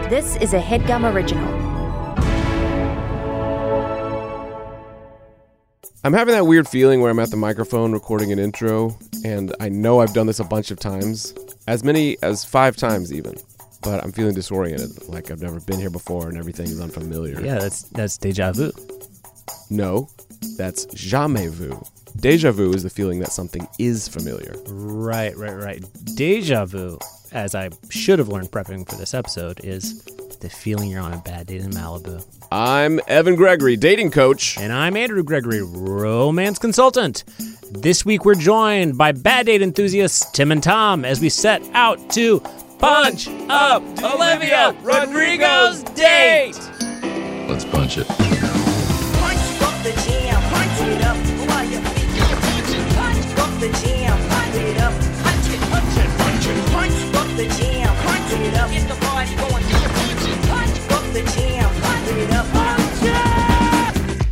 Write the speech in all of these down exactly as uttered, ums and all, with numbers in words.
This is a HeadGum original. I'm having that weird feeling where I'm at the microphone recording an intro, and I know I've done this a bunch of times, as many as five times even, but I'm feeling disoriented, like I've never been here before and everything is unfamiliar. Yeah, that's that's déjà vu. No, that's jamais vu. Déjà vu is the feeling that something is familiar. Right, right, right. Déjà vu, as I should have learned prepping for this episode, is the feeling you're on a bad date in Malibu. I'm Evan Gregory, dating coach. And I'm Andrew Gregory, romance consultant. This week we're joined by bad date enthusiasts Tim and Tom as we set out to punch up Olivia Rodrigo's date. Let's punch it. Punch up the jam, punch it up while your feet punch it, punch up the jam, punch it up, punch it, punch it, punch it, punch up the jam, punch it up, get the party going, punch it, punch up the jam, punch it up, punch it.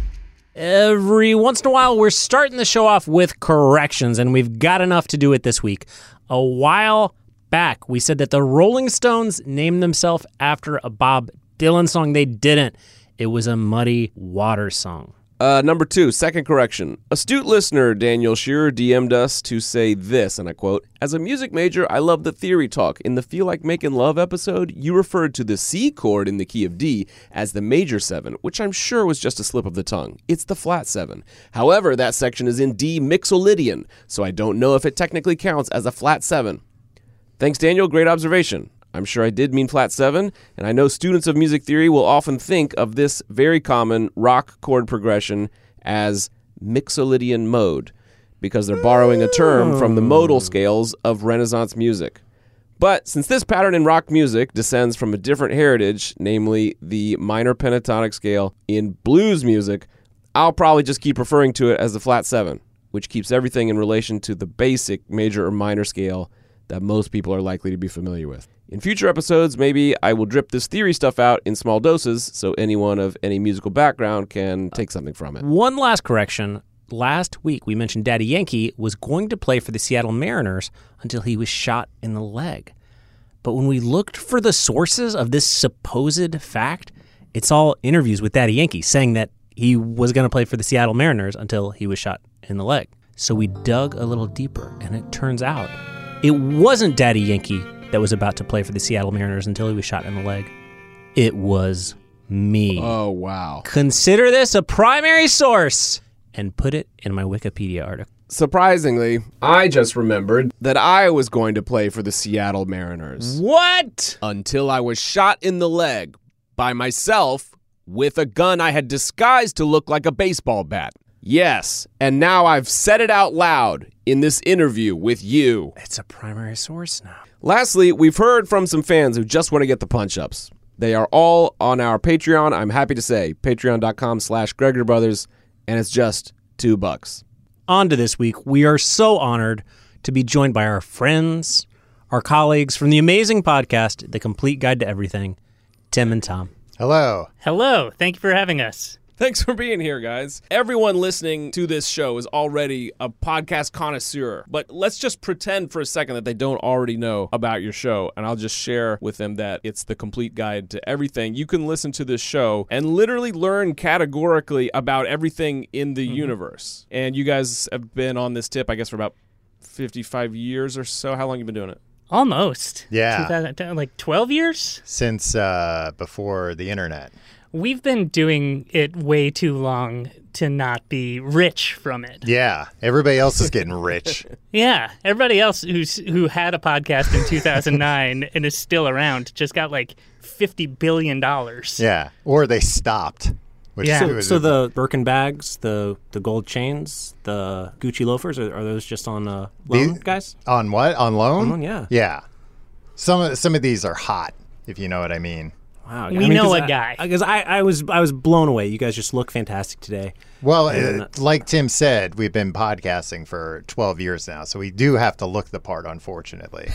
Every once in a while we're starting the show off with corrections, and we've got enough to do it this week. A while back we said that the Rolling Stones named themselves after a Bob Dylan song. They didn't. It was a Muddy Waters song. Uh, number two, second correction. Astute listener Daniel Shearer D M'd us to say this, and I quote, "As a music major, I love the theory talk. In the Feel Like Making Love episode, you referred to the C chord in the key of D as the major seven, which I'm sure was just a slip of the tongue. It's the flat seven. However, that section is in D mixolydian, so I don't know if it technically counts as a flat seven. Thanks, Daniel. Great observation. I'm sure I did mean flat seven, and I know students of music theory will often think of this very common rock chord progression as mixolydian mode, because they're borrowing a term from the modal scales of Renaissance music. But since this pattern in rock music descends from a different heritage, namely the minor pentatonic scale in blues music, I'll probably just keep referring to it as the flat seven, which keeps everything in relation to the basic major or minor scale that most people are likely to be familiar with. In future episodes, maybe I will drip this theory stuff out in small doses so anyone of any musical background can take something from it. One last correction. Last week we mentioned Daddy Yankee was going to play for the Seattle Mariners until he was shot in the leg. But when we looked for the sources of this supposed fact, it's all interviews with Daddy Yankee saying that he was going to play for the Seattle Mariners until he was shot in the leg. So we dug a little deeper, and it turns out it wasn't Daddy Yankee that was about to play for the Seattle Mariners until he was shot in the leg. It was me. Oh, wow. Consider this a primary source and put it in my Wikipedia article. Surprisingly, I just remembered that I was going to play for the Seattle Mariners. What? Until I was shot in the leg by myself with a gun I had disguised to look like a baseball bat. Yes, and now I've said it out loud in this interview with you. It's a primary source now. Lastly, we've heard from some fans who just want to get the punch-ups. They are all on our Patreon, I'm happy to say, patreon.com slash Gregory Brothers, and it's just two bucks. On to this week. We are so honored to be joined by our friends, our colleagues from the amazing podcast, The Complete Guide to Everything, Tim and Tom. Hello. Hello. Thank you for having us. Thanks for being here, guys. Everyone listening to this show is already a podcast connoisseur, but let's just pretend for a second that they don't already know about your show, and I'll just share with them that it's the complete guide to everything. You can listen to this show and literally learn categorically about everything in the mm-hmm. universe. And you guys have been on this tip, I guess, for about fifty-five years or so. How long have you been doing it? Almost. Yeah. two thousand, like twelve years? Since uh, before the internet. We've been doing it way too long to not be rich from it. Yeah, everybody else is getting rich. Yeah, everybody else who's who had a podcast in two thousand nine and is still around just got like fifty billion dollars. Yeah, or they stopped. Which Yeah. So, was so a- the Birkin bags, the the gold chains, the Gucci loafers, are, are those just on uh, loan, The- guys? on what? On loan? On loan, yeah. Yeah. Some of, some of these are hot, if you know what I mean. Wow, We know 'cause a I- guy. Because I, I was I was blown away. You guys just look fantastic today. Well, And uh, like Tim said, we've been podcasting for twelve years now, so we do have to look the part, unfortunately.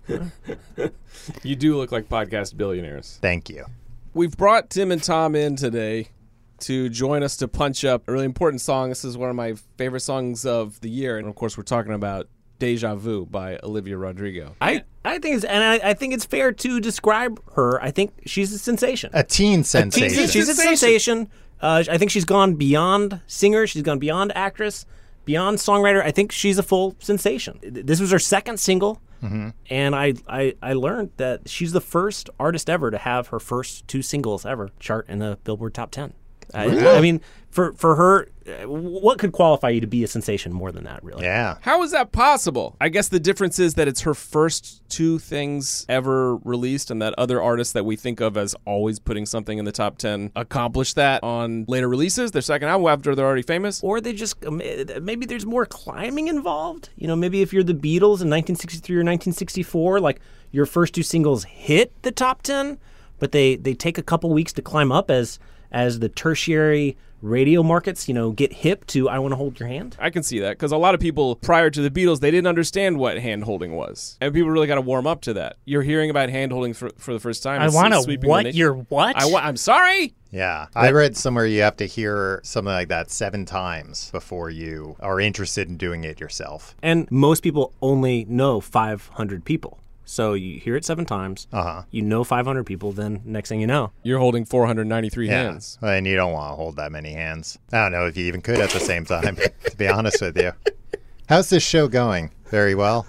You do look like podcast billionaires. Thank you. We've brought Tim and Tom in today to join us to punch up a really important song. This is one of my favorite songs of the year. And, of course, we're talking about Deja Vu by Olivia Rodrigo. I I think it's, and I, I think it's fair to describe her. I think she's a sensation. A teen sensation. She's, she's a sensation. Uh, I think she's gone beyond singer. She's gone beyond actress, beyond songwriter. I think she's a full sensation. This was her second single, mm-hmm. and I, I I learned that she's the first artist ever to have her first two singles ever chart in the Billboard Top ten. Really? I, I mean, for for her, what could qualify you to be a sensation more than that, really? Yeah. How is that possible? I guess the difference is that it's her first two things ever released, and that other artists that we think of as always putting something in the top ten accomplished that on later releases, their second album after they're already famous. Or they just, maybe there's more climbing involved. You know, maybe if you're the Beatles in nineteen sixty-three or nineteen sixty-four, like your first two singles hit the top ten, but they, they take a couple weeks to climb up as as the tertiary radio markets, you know, get hip to I Want to Hold Your Hand. I can see that, because a lot of people prior to the Beatles, they didn't understand what hand-holding was. And people really got to warm up to that. You're hearing about hand-holding for, for the first time. I It's want to sweeping the what nation. your what? I wa- I'm sorry? Yeah. I read somewhere you have to hear something like that seven times before you are interested in doing it yourself. And most people only know five hundred people. So you hear it seven times, Uh-huh. you know five hundred people, then next thing you know. You're holding four hundred ninety-three Yeah. hands. And you don't want to hold that many hands. I don't know if you even could at the same time, to be honest with you. How's this show going? Very well?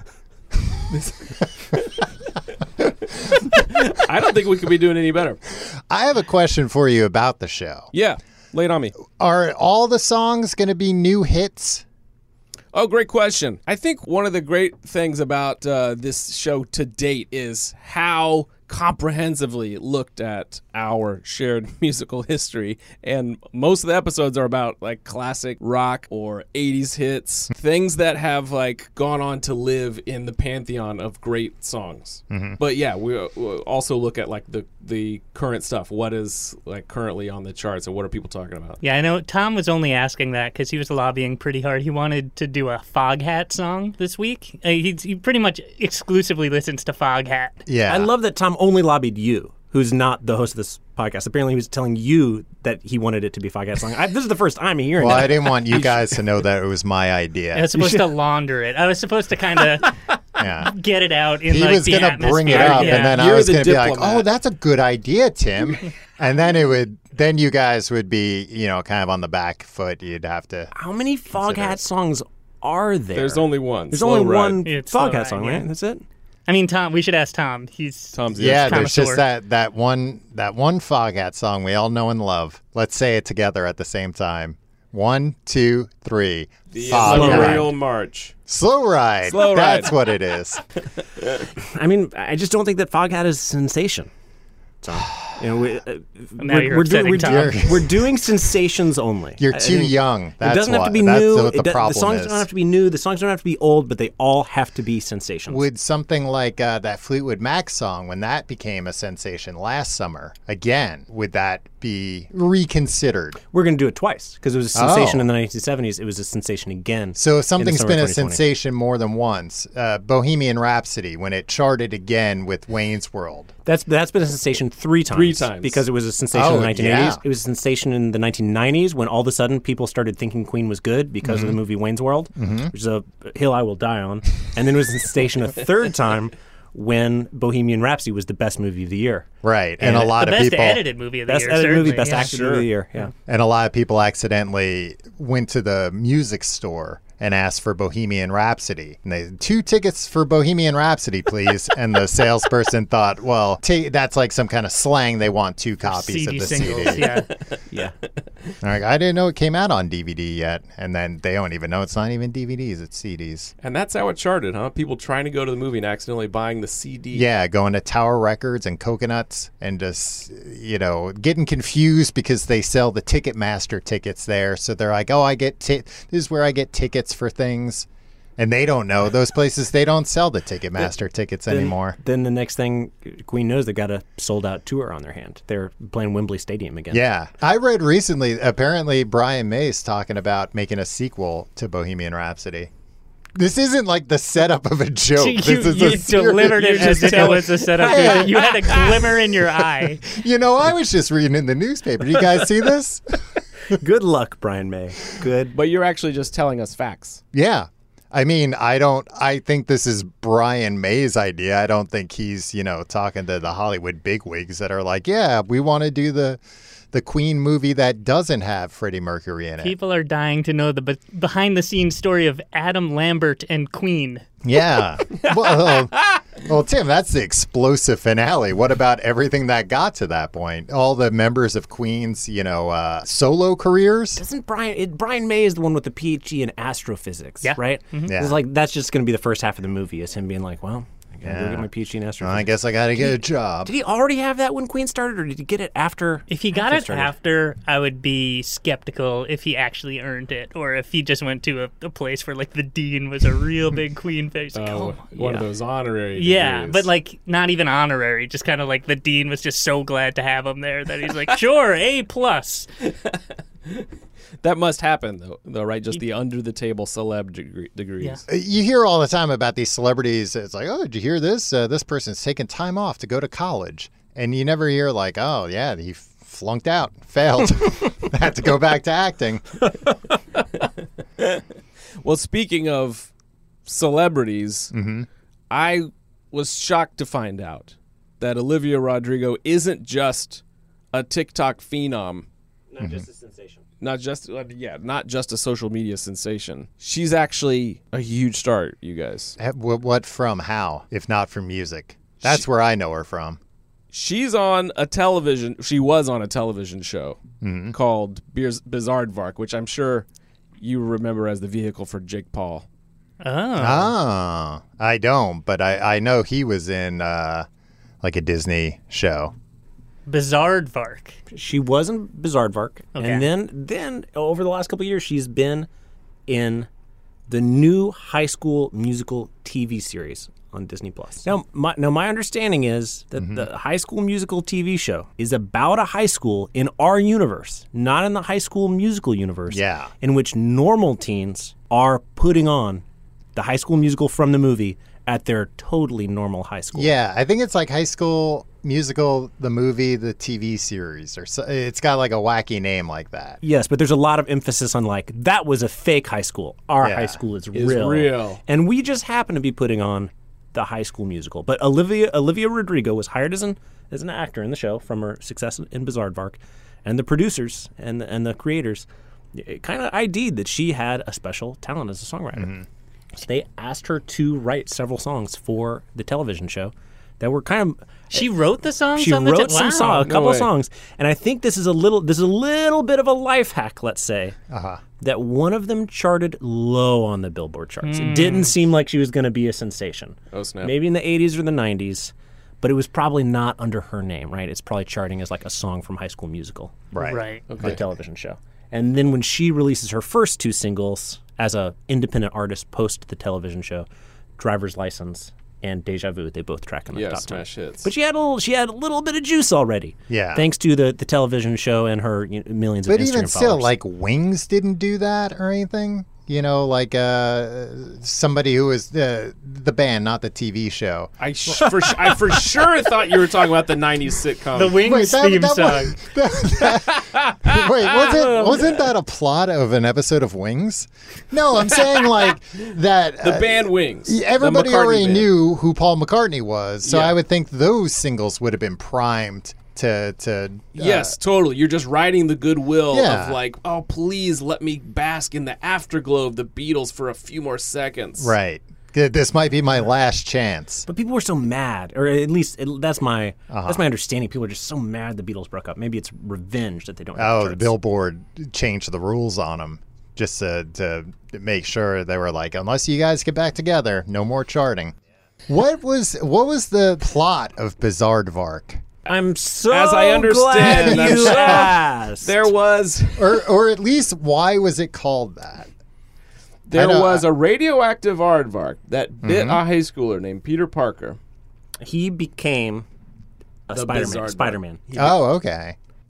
I don't think we could be doing any better. I have a question for you about the show. Yeah, lay it on me. Are all the songs going to be new hits? Oh, great question. I think one of the great things about uh, this show to date is how comprehensively it looked at our shared musical history. And most of the episodes are about like classic rock or eighties hits, things that have like gone on to live in the pantheon of great songs. Mm-hmm. But yeah, we, we also look at like the, the current stuff. What is like currently on the charts and what are people talking about? Yeah, I know Tom was only asking that because he was lobbying pretty hard. He wanted to do a Foghat song this week. Uh, he, he pretty much exclusively listens to Foghat. Yeah. I love that Tom only lobbied you, who's not the host of this podcast. Apparently he was telling you that he wanted it to be Foghat song. I, this is the first time I'm hearing Well, that. I didn't want you guys to know that it was my idea. I was supposed to launder it. I was supposed to kind of Yeah. get it out in He like was the going to atmosphere. bring it up, Yeah. and then I You're was the going to be like, diplomat. "Oh, that's a good idea, Tim." And then it would, then you guys would be, you know, kind of on the back foot. You'd have to. How many Consider Foghat it. songs are there? There's only one. There's Slow only Ride. one It's Slow Foghat Ride, song, yeah. right? That's it? I mean, Tom. We should ask Tom. He's Tom's Yeah, kinda there's just sore. that that one that one Foghat song we all know and love. Let's say it together at the same time. One, two, three. The Foghat. Imperial March. Slow Ride. Slow Ride. That's what it is. I mean, I just don't think that Foghat is a sensation. So, you know, we, uh, Now we're, you're we're, do- upsetting we're, Tom. do- we're doing sensations only. You're I- I too think young. That's it doesn't have what, to be that's new. what the It do- problem the songs is. don't have to be new. The songs don't have to be old, but they all have to be sensations. Would something like uh, that Fleetwood Mac song, when that became a sensation last summer, again, would that be reconsidered? We're going to do it twice because it was a sensation Oh. in the nineteen seventies. It was a sensation again. So if something's summer been of a twenty twenty. sensation more than once, uh, Bohemian Rhapsody, when it charted again with Wayne's World. That's that's been a sensation three times. Three times. Because it was a sensation Oh, in the nineteen eighties. yeah. It was a sensation in the nineteen nineties when all of a sudden people started thinking Queen was good because Mm-hmm. of the movie Wayne's World, which is a hill I will die on. And then it was a sensation a third time when Bohemian Rhapsody was the best movie of the year. Right. And, And a lot the of best people edited movie of the Best year. edited movie, certainly, best yeah. acted movie of the year. Yeah. and a lot of people accidentally went to the music store and asked for Bohemian Rhapsody. And they two tickets for Bohemian Rhapsody, please. And the salesperson thought, well, ta that's like some kind of slang. They want two copies C D of the singles. C D. Yeah. Yeah. They're like, I didn't know it came out on D V D yet. And then they don't even know it's not even D V Ds, it's C Ds. And that's how it charted, huh? People trying to go to the movie and accidentally buying the C D. Yeah, going to Tower Records and Coconuts and just, you know, getting confused because they sell the Ticketmaster tickets there. So they're like, oh, I get ti- this is where I get tickets for things. And they don't know. Those places, they don't sell the Ticketmaster tickets Then- anymore. Then the next thing, Queen knows they've got a sold out tour on their hand. They're playing Wembley Stadium again. Yeah. I read recently, apparently Brian May's talking about making a sequel to Bohemian Rhapsody. This isn't like the setup of a joke. You, this you, is a you delivered it serious- as if it was a setup. Yeah. You had a glimmer in your eye. You know, I was just reading in the newspaper. Do you guys see this? Good luck, Brian May. Good. But you're actually just telling us facts. Yeah. I mean, I don't, I think this is Brian May's idea. I don't think he's, you know, talking to the Hollywood bigwigs that are like, yeah, we want to do the the Queen movie that doesn't have Freddie Mercury in it. People are dying to know the be- behind-the-scenes story of Adam Lambert and Queen. Yeah. well, well, Tim, that's the explosive finale. What about everything that got to that point? All the members of Queen's, you know, uh, solo careers? Doesn't Brian it, Brian May is the one with the P H D in astrophysics, Yeah. right? Yeah. It's like that's just going to be the first half of the movie is him being like, well, I got to Yeah. go get my P H D in Well, astrophysics. I guess I got to get a job. Did he already have that when Queen started, or did he get it after? If he got after it started? after, I would be skeptical if he actually earned it, or if he just went to a, a place where like the dean was a real big Queen fan. He's like, Oh, oh, one yeah. of those honorary. yeah, degrees. but like not even honorary, just kind of like the dean was just so glad to have him there that he's like, sure, A plus. that must happen though, though, right? Just the under the table celeb degree- degrees. Yeah. Uh, You hear all the time about these celebrities. It's like, oh, did you hear this? Uh, this person's taking time off to go to college. And you never hear like, oh, yeah, he flunked out, failed, had to go back to acting. Well, speaking of celebrities, Mm-hmm. I was shocked to find out that Olivia Rodrigo isn't just a TikTok phenom. Not just a sensation. Not just, uh, yeah, not just a social media sensation. She's actually a huge star, you guys. Eh, wh- What from? How? If not from music? That's where I know her from. She's on a television, she was on a television show called Biz- Bizarrevark, which I'm sure you remember as the vehicle for Jake Paul. Oh, Ah, I don't, but I, I know he was in uh, like a Disney show. Bizarrevark. She was in Bizarrevark, Okay. and then then over the last couple of years, she's been in the new High School Musical T V series on Disney Plus. Now, my, now my understanding is that the High School Musical T V show is about a high school in our universe, not in the High School Musical universe. Yeah. in which normal teens are putting on the High School Musical from the movie at their totally normal high school. Yeah, I think it's like High School Musical, the movie, the T V series, or so, it's got like a wacky name like that. Yes, but there's a lot of emphasis on like that was a fake high school. Our Yeah. high school is, Is real. real. And we just happen to be putting on the High School Musical. But Olivia Olivia Rodrigo was hired as an as an actor in the show from her success in Bizarrevark, and the producers and the, and the creators kind of ID'd that she had a special talent as a songwriter. So they asked her to write several songs for the television show that were kind of She wrote the songs. she on the wrote t- some wow. song, a couple of way. songs, and I think this is a little this is a little bit of a life hack, let's say, Uh-huh. that one of them charted low on the Billboard charts. It didn't seem like she was going to be a sensation. Oh, snap. Maybe in the eighties or the nineties, but it was probably not under her name, right? It's probably charting as like a song from High School Musical, Right. Right. the television show. And then when she releases her first two singles as a independent artist post the television show, Driver's License and Deja Vu, they both track in the Yeah, top ten. smash hits. But she had a little, she had a little bit of juice already. Yeah. Thanks to the, the television show and her you know, millions But of Instagram even still, followers. like Wings didn't do that or anything. You know, like uh, somebody who was the the band, not the T V show. I, sh- for sh- I for sure thought you were talking about the nineties sitcom. The Wings that- theme that song. was- that- that- wait, wasn't wasn't that a plot of an episode of Wings? No, I'm saying like that. the uh, band Wings. The Everybody McCartney already band. knew who Paul McCartney was, so Yeah. I would think those singles would have been primed to to. uh, Yes, totally. You're just riding the goodwill Yeah. of like, oh, please let me bask in the afterglow of the Beatles for a few more seconds. right. Th- This might be my last chance. But people were so mad, or at least it, that's my Uh-huh. that's my understanding. People are just so mad the Beatles broke up. Maybe it's revenge that they don't. have Oh, the charts. Billboard changed the rules on them just to, to make sure they were like, unless you guys get back together, no more charting. What was what was the plot of Bizarrevark? I'm so As I understand, glad I'm you sure asked. There was Or or at least why was it called that? there know, was I- a radioactive aardvark that Mm-hmm. bit a high schooler named Peter Parker. he became a The Spider-Man. Bizarre Spider-Man. He- Oh, okay.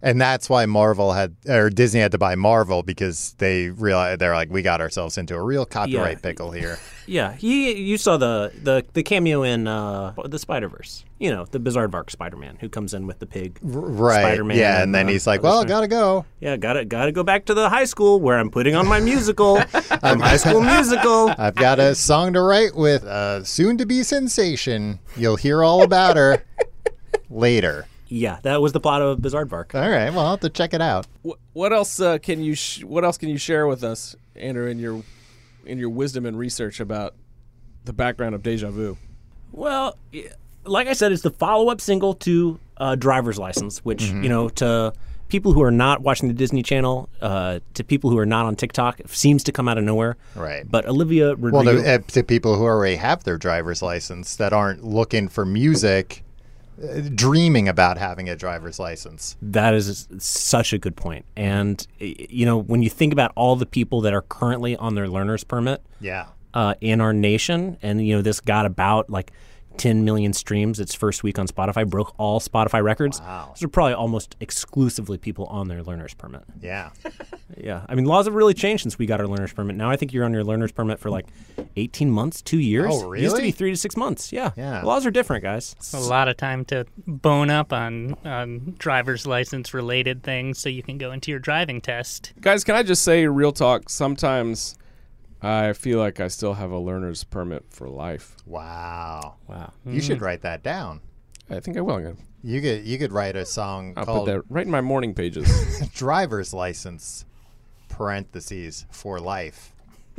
And that's why Marvel had, or Disney had to buy Marvel, because they realized, they're like, we got ourselves into a real copyright Yeah. pickle here. Yeah, he. You saw the the, the cameo in uh, the Spider-Verse. You know, the Bizarre Spider-Man who comes in with the pig. Right. Spider-Man yeah, and then uh, he's like, other well, stuff. gotta go. Yeah, gotta gotta go back to the high school where I'm putting on my musical. I'm High School Musical. I've got a song to write with a soon-to-be sensation. You'll hear all about her later. Yeah, that was the plot of Bizarre Vark. All right, well, I'll have to check it out. What, what else uh, can you sh- What else can you share with us, Andrew, in your in your wisdom and research about the background of Deja Vu? Well, y- like I said, it's the follow-up single to uh, Driver's License, which, you know, to people who are not watching the Disney Channel, uh, to people who are not on TikTok, it seems to come out of nowhere. Right. But Olivia Well, Rodrigo... to, uh, to people who already have their driver's license that aren't looking for music, uh, dreaming about having a driver's license. That is such a good point. And, y- you know, when you think about all the people that are currently on their learner's permit Yeah. uh, in our nation, and, you know, this got about, like, ten million streams its first week on Spotify, broke all Spotify records. Wow. Those are probably almost exclusively people on their learner's permit. Yeah. Yeah. I mean, laws have really changed since we got our learner's permit. Now I think you're on your learner's permit for like eighteen months, two years. Oh, It used to really? be three to six months. Yeah. Yeah. The laws are different, guys. A lot of time to bone up on, on driver's license related things so you can go into your driving test. Guys, can I just say, real talk, sometimes I feel like I still have a learner's permit for life. Wow. Wow. You should write that down. I think I will. I'm gonna- You could you could write a song I'll called put that right in my morning pages. Driver's License, parentheses, for life.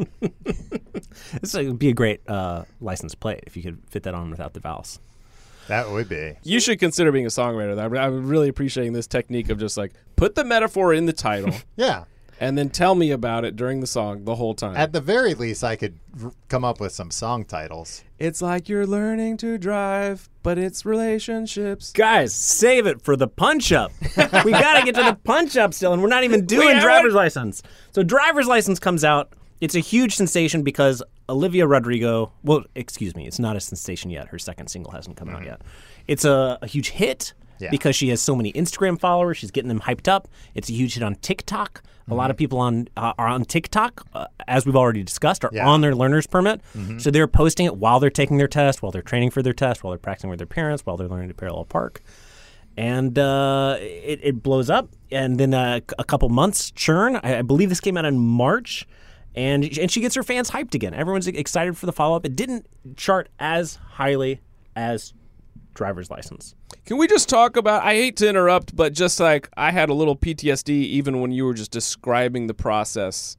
This would be a great uh, license plate if you could fit that on without the vowels. That would be. You should consider being a songwriter. I'm, I'm really appreciating this technique of just like put the metaphor in the title Yeah. and then tell me about it during the song the whole time. At the very least, I could r- come up with some song titles. It's like you're learning to drive, but it's relationships. Guys, save it for the punch up. We got to get to the punch up still, and we're not even doing haven't- driver's license. So, driver's license comes out. It's a huge sensation because Olivia Rodrigo, well, excuse me, it's not a sensation yet. Her second single hasn't come out yet. It's a, a huge hit Yeah. because she has so many Instagram followers. She's getting them hyped up. It's a huge hit on TikTok. A lot of people on uh, are on TikTok, uh, as we've already discussed, are Yeah. on their learner's permit. So they're posting it while they're taking their test, while they're training for their test, while they're practicing with their parents, while they're learning to parallel park. And uh, it, it blows up. And then uh, a couple months churn. I, I believe this came out in March. And, and she gets her fans hyped again. Everyone's excited for the follow-up. It didn't chart as highly as Driver's License. Can we just talk about, I hate to interrupt, but just like I had a little P T S D even when you were just describing the process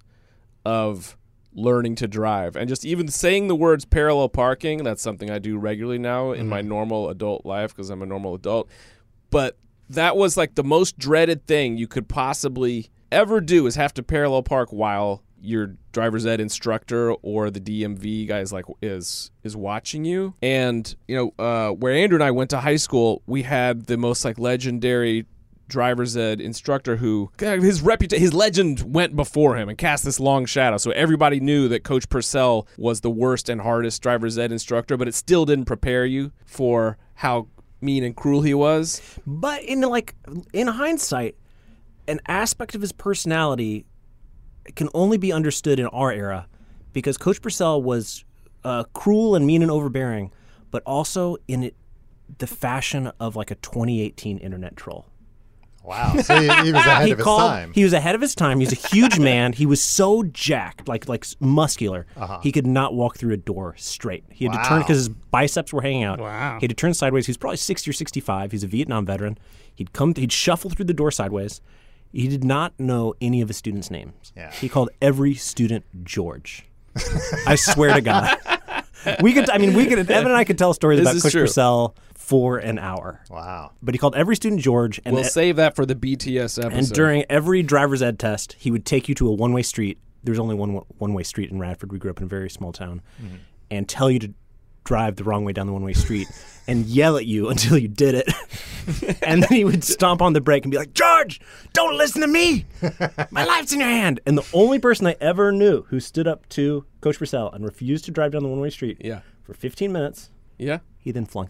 of learning to drive. And just even saying the words parallel parking, that's something I do regularly now in my normal adult life because I'm a normal adult. But that was like the most dreaded thing you could possibly ever do is have to parallel park while your driver's ed instructor or the D M V guys like is is watching you. And you know uh, where Andrew and I went to high school, we had the most like legendary driver's ed instructor who his reputation, his legend went before him and cast this long shadow. So everybody knew that Coach Purcell was the worst and hardest driver's ed instructor, but it still didn't prepare you for how mean and cruel he was. But in like in hindsight, an aspect of his personality can only be understood in our era because Coach Purcell was uh, cruel and mean and overbearing, but also in it, the fashion of like a twenty eighteen internet troll. Wow. So he, he was ahead he of his called, time. He was ahead of his time. He was a huge man. He was so jacked, like like muscular. Uh-huh. He could not walk through a door straight. He had to turn Wow. because his biceps were hanging out. Wow. He had to turn sideways. He was probably sixty or sixty-five. He's a Vietnam veteran. He'd come. He'd shuffle through the door sideways. He did not know any of his students' names. Yeah. He called every student George. I swear to God. We could. I mean, we could. Evan and I could tell stories This about is Coach true. Purcell for an hour. Wow. But he called every student George, and We'll e- save that for the B T S episode. and during every driver's ed test, he would take you to a one-way street. There's only one one-way street in Radford. We grew up in a very small town, and tell you to drive the wrong way down the one-way street, and yell at you until you did it. And then he would stomp on the brake and be like, "George, don't listen to me. My life's in your hand." And the only person I ever knew who stood up to Coach Purcell and refused to drive down the one-way street Yeah. for fifteen minutes, Yeah. he then flunked her.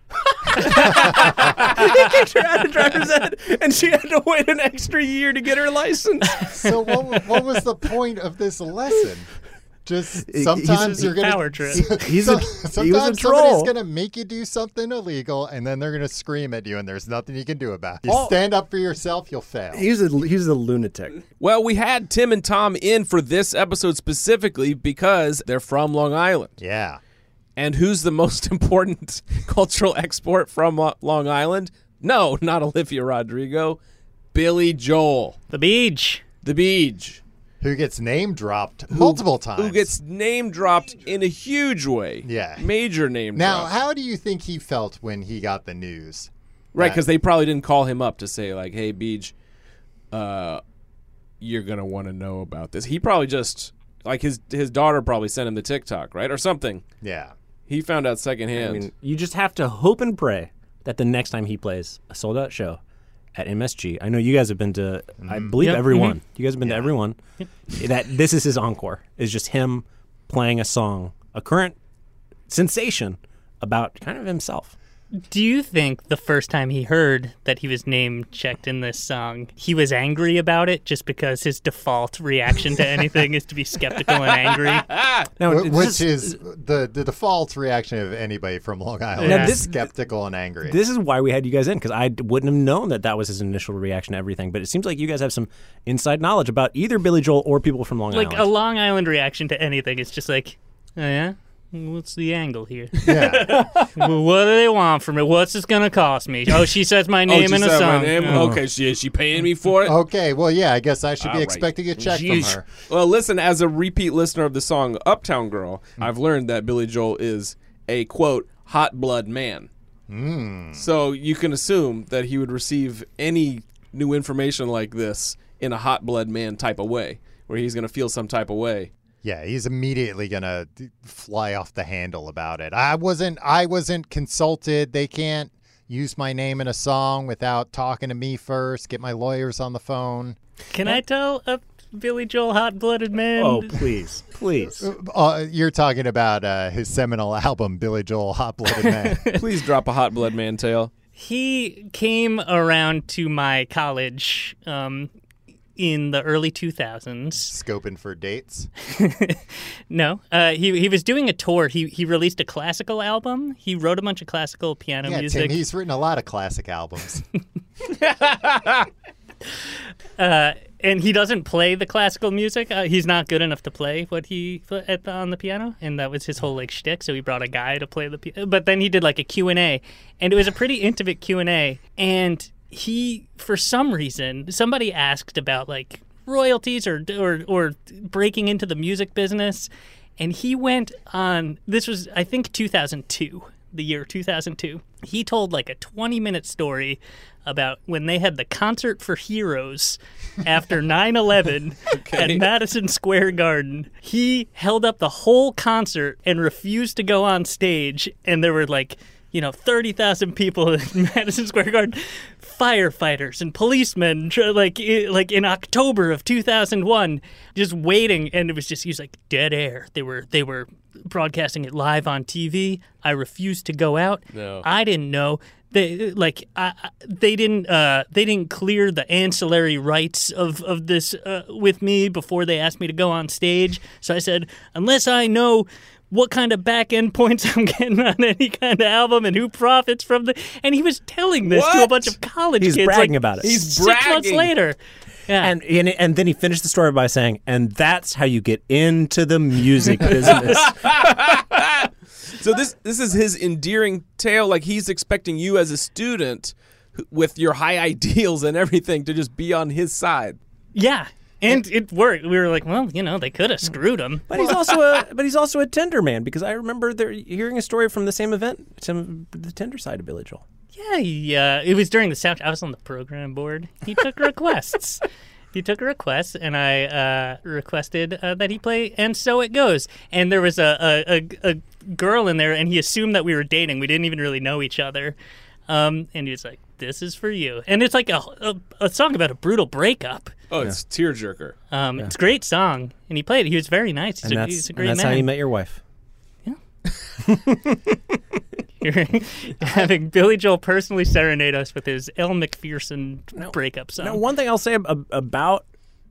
He kicked her out of driver's ed, and she had to wait an extra year to get her license. So what, wa- what was the point of this lesson? Just He's sometimes a you're gonna power trip. He's a- sometimes he was a somebody's troll. gonna make you do something illegal, and then they're gonna scream at you, and there's nothing you can do about it. You Oh. stand up for yourself, you'll fail. He's a he's a lunatic. Well, we had Tim and Tom in for this episode specifically because they're from Long Island. Yeah. And who's the most important cultural export from Lo- Long Island? No, not Olivia Rodrigo. Billy Joel, The beach. the Beach. Who gets name dropped multiple times. Who gets name dropped in a huge way. Yeah. Major name Now, drop. how do you think he felt when he got the news? Right, that- because they probably didn't call him up to say, like, hey, Beach, uh, you're going to want to know about this. He probably just, like, his his daughter probably sent him the TikTok, right? Or something. Yeah. He found out secondhand. I mean, you just have to hope and pray that the next time he plays a sold-out show at M S G, I know you guys have been to, I believe, Yep. every Mhm. one. You guys have been to every one. That this is his encore. Is just him playing a song, a current sensation about kind of himself. Do you think the first time he heard that he was name checked in this song, he was angry about it just because his default reaction to anything is to be skeptical and angry? Now, Wh- this Which is the, the default reaction of anybody from Long Island. Now, is this- skeptical and angry. This is why we had you guys in, because I d- wouldn't have known that that was his initial reaction to everything. But it seems like you guys have some inside knowledge about either Billy Joel or people from Long Like a Island. Long Island reaction to anything is just like, oh yeah? What's the angle here? yeah. Well, what do they want from it? What's this going to cost me? Oh, she says my oh, name she in a said song. my name? Oh. Okay, she, is she paying me for it? Okay, well, yeah, I guess I should All be right. expecting a check Jeez. from her. Well, listen, as a repeat listener of the song Uptown Girl, I've learned that Billy Joel is a, quote, hot blood man. So you can assume that he would receive any new information like this in a hot blood man type of way, where he's going to feel some type of way. Yeah, he's immediately gonna d- fly off the handle about it. I wasn't. I wasn't consulted. They can't use my name in a song without talking to me first. Get my lawyers on the phone. Can I tell a Billy Joel hot-blooded man? Oh, please, please. Uh, you're talking about uh, his seminal album, Billy Joel, Hot Blooded Man. Please drop a hot blood man tale. He came around to my college um, in the early two thousands. Scoping for dates. No, uh, he he was doing a tour. He he released a classical album. He wrote a bunch of classical piano Yeah, music. Tim, he's written a lot of classic albums. Uh, and he doesn't play the classical music. Uh, he's not good enough to play what he at the, on the piano, and that was his whole like shtick. So he brought a guy to play the piano. But then he did like a Q and A, and it was a pretty intimate Q and A. And he, for some reason, somebody asked about like royalties or or or breaking into the music business, and he went on. This was, I think, two thousand two. The year two thousand two. He told like a twenty minute story about when they had the Concert for Heroes after nine eleven at Madison Square Garden. He held up the whole concert and refused to go on stage, and there were like, you know, thirty thousand people in Madison Square Garden, firefighters and policemen, tr- like i- like in October of two thousand one, just waiting, and it was just, he was like dead air. They were they were broadcasting it live on T V. I refused to go out. No. I didn't know. They like I, I- they didn't uh, they didn't clear the ancillary rights of of this uh, with me before they asked me to go on stage. So I said, unless I know what kind of back end points I'm getting on any kind of album and who profits from the, and he was telling this to a What? bunch of college He's kids. bragging like, about it. He's six months bragging. later. Yeah. And, and and then he finished the story by saying, "And that's how you get into the music business." So this this is his endearing tale. Like he's expecting you as a student who- with your high ideals and everything to just be on his side. yeah. And it worked. We were like, well, you know, they could have screwed him. But he's also a but he's also a Tinder man, because I remember there, hearing a story from the same event, some the Tinder side of Billy Joel. Yeah, he, uh, it was during the sound. I was on the program board. He took requests. He took requests, and I uh, requested uh, that he play "And So It Goes." And there was a, a, a, a girl in there, and he assumed that we were dating. We didn't even really know each other. Um, and he was like, "This is for you." And it's like a, a, a song about a brutal breakup. Oh, it's tearjerker. Um, It's a great song, and he played it. He was very nice. He's, And a, that's, he's a and great that's man. how you met your wife. You're having Billy Joel personally serenade us with his Elle Macpherson breakup song. Now, one thing I'll say ab- about,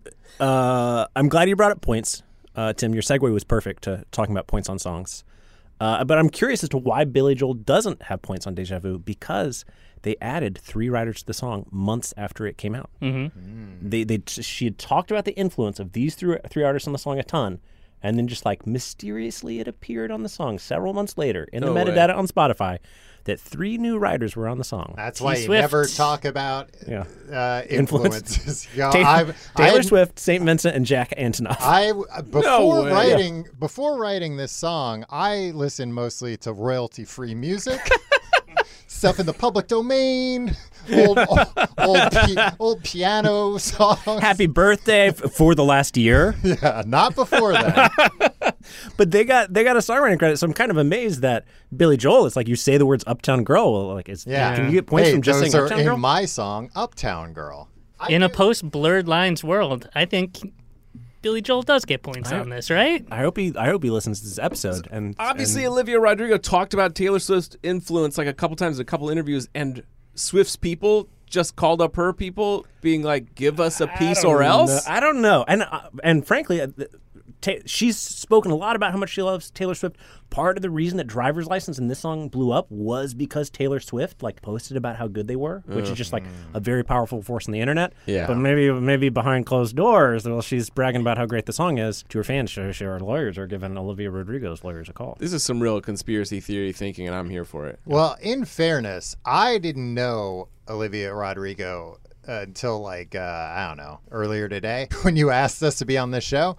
uh, I'm glad you brought up points, uh, Tim. Your segue was perfect to talking about points on songs. Uh, but I'm curious as to why Billy Joel doesn't have points on Deja Vu, because they added three writers to the song months after it came out. Mm-hmm. They, they, she had talked about the influence of these three, three artists on the song a ton, and then just like mysteriously it appeared on the song several months later in the No way. metadata on Spotify that three new writers were on the song. That's why you Swift. never talk about Yeah. uh, Influence. influences. You know, Taylor, I've- Taylor I- Swift, Saint Vincent, and Jack Antonoff. I before way. writing before writing this song, I listened mostly to royalty-free music, stuff in the public domain, old old, old, pi- old piano songs. Happy birthday f- for the last year. Yeah, not before that. But they got they got a songwriting credit, so I'm kind of amazed that Billy Joel, it's like you say the words Uptown Girl. Well, like, is, Yeah, can you get points hey, from just those saying are Uptown in Girl? my song, Uptown Girl. I In a do- post Blurred Lines world, I think Billy Joel does get points on this, right? I hope he I hope he listens to this episode. And Obviously, and, Olivia Rodrigo talked about Taylor Swift's influence like a couple times in a couple interviews, and Swift's people just called up her people, being like, "Give us a piece or I don't else." know. I don't know. And uh, and frankly, uh, th- ta- she's spoken a lot about how much she loves Taylor Swift. Part of the reason that Driver's License and this song blew up was because Taylor Swift like posted about how good they were, which is just like a very powerful force on the internet. Yeah. But maybe maybe behind closed doors, well, she's bragging about how great the song is to her fans. She, she, her lawyers are giving Olivia Rodrigo's lawyers a call. This is some real conspiracy theory thinking, and I'm here for it. Well, in fairness, I didn't know Olivia Rodrigo uh, until like uh, I don't know earlier today when you asked us to be on this show.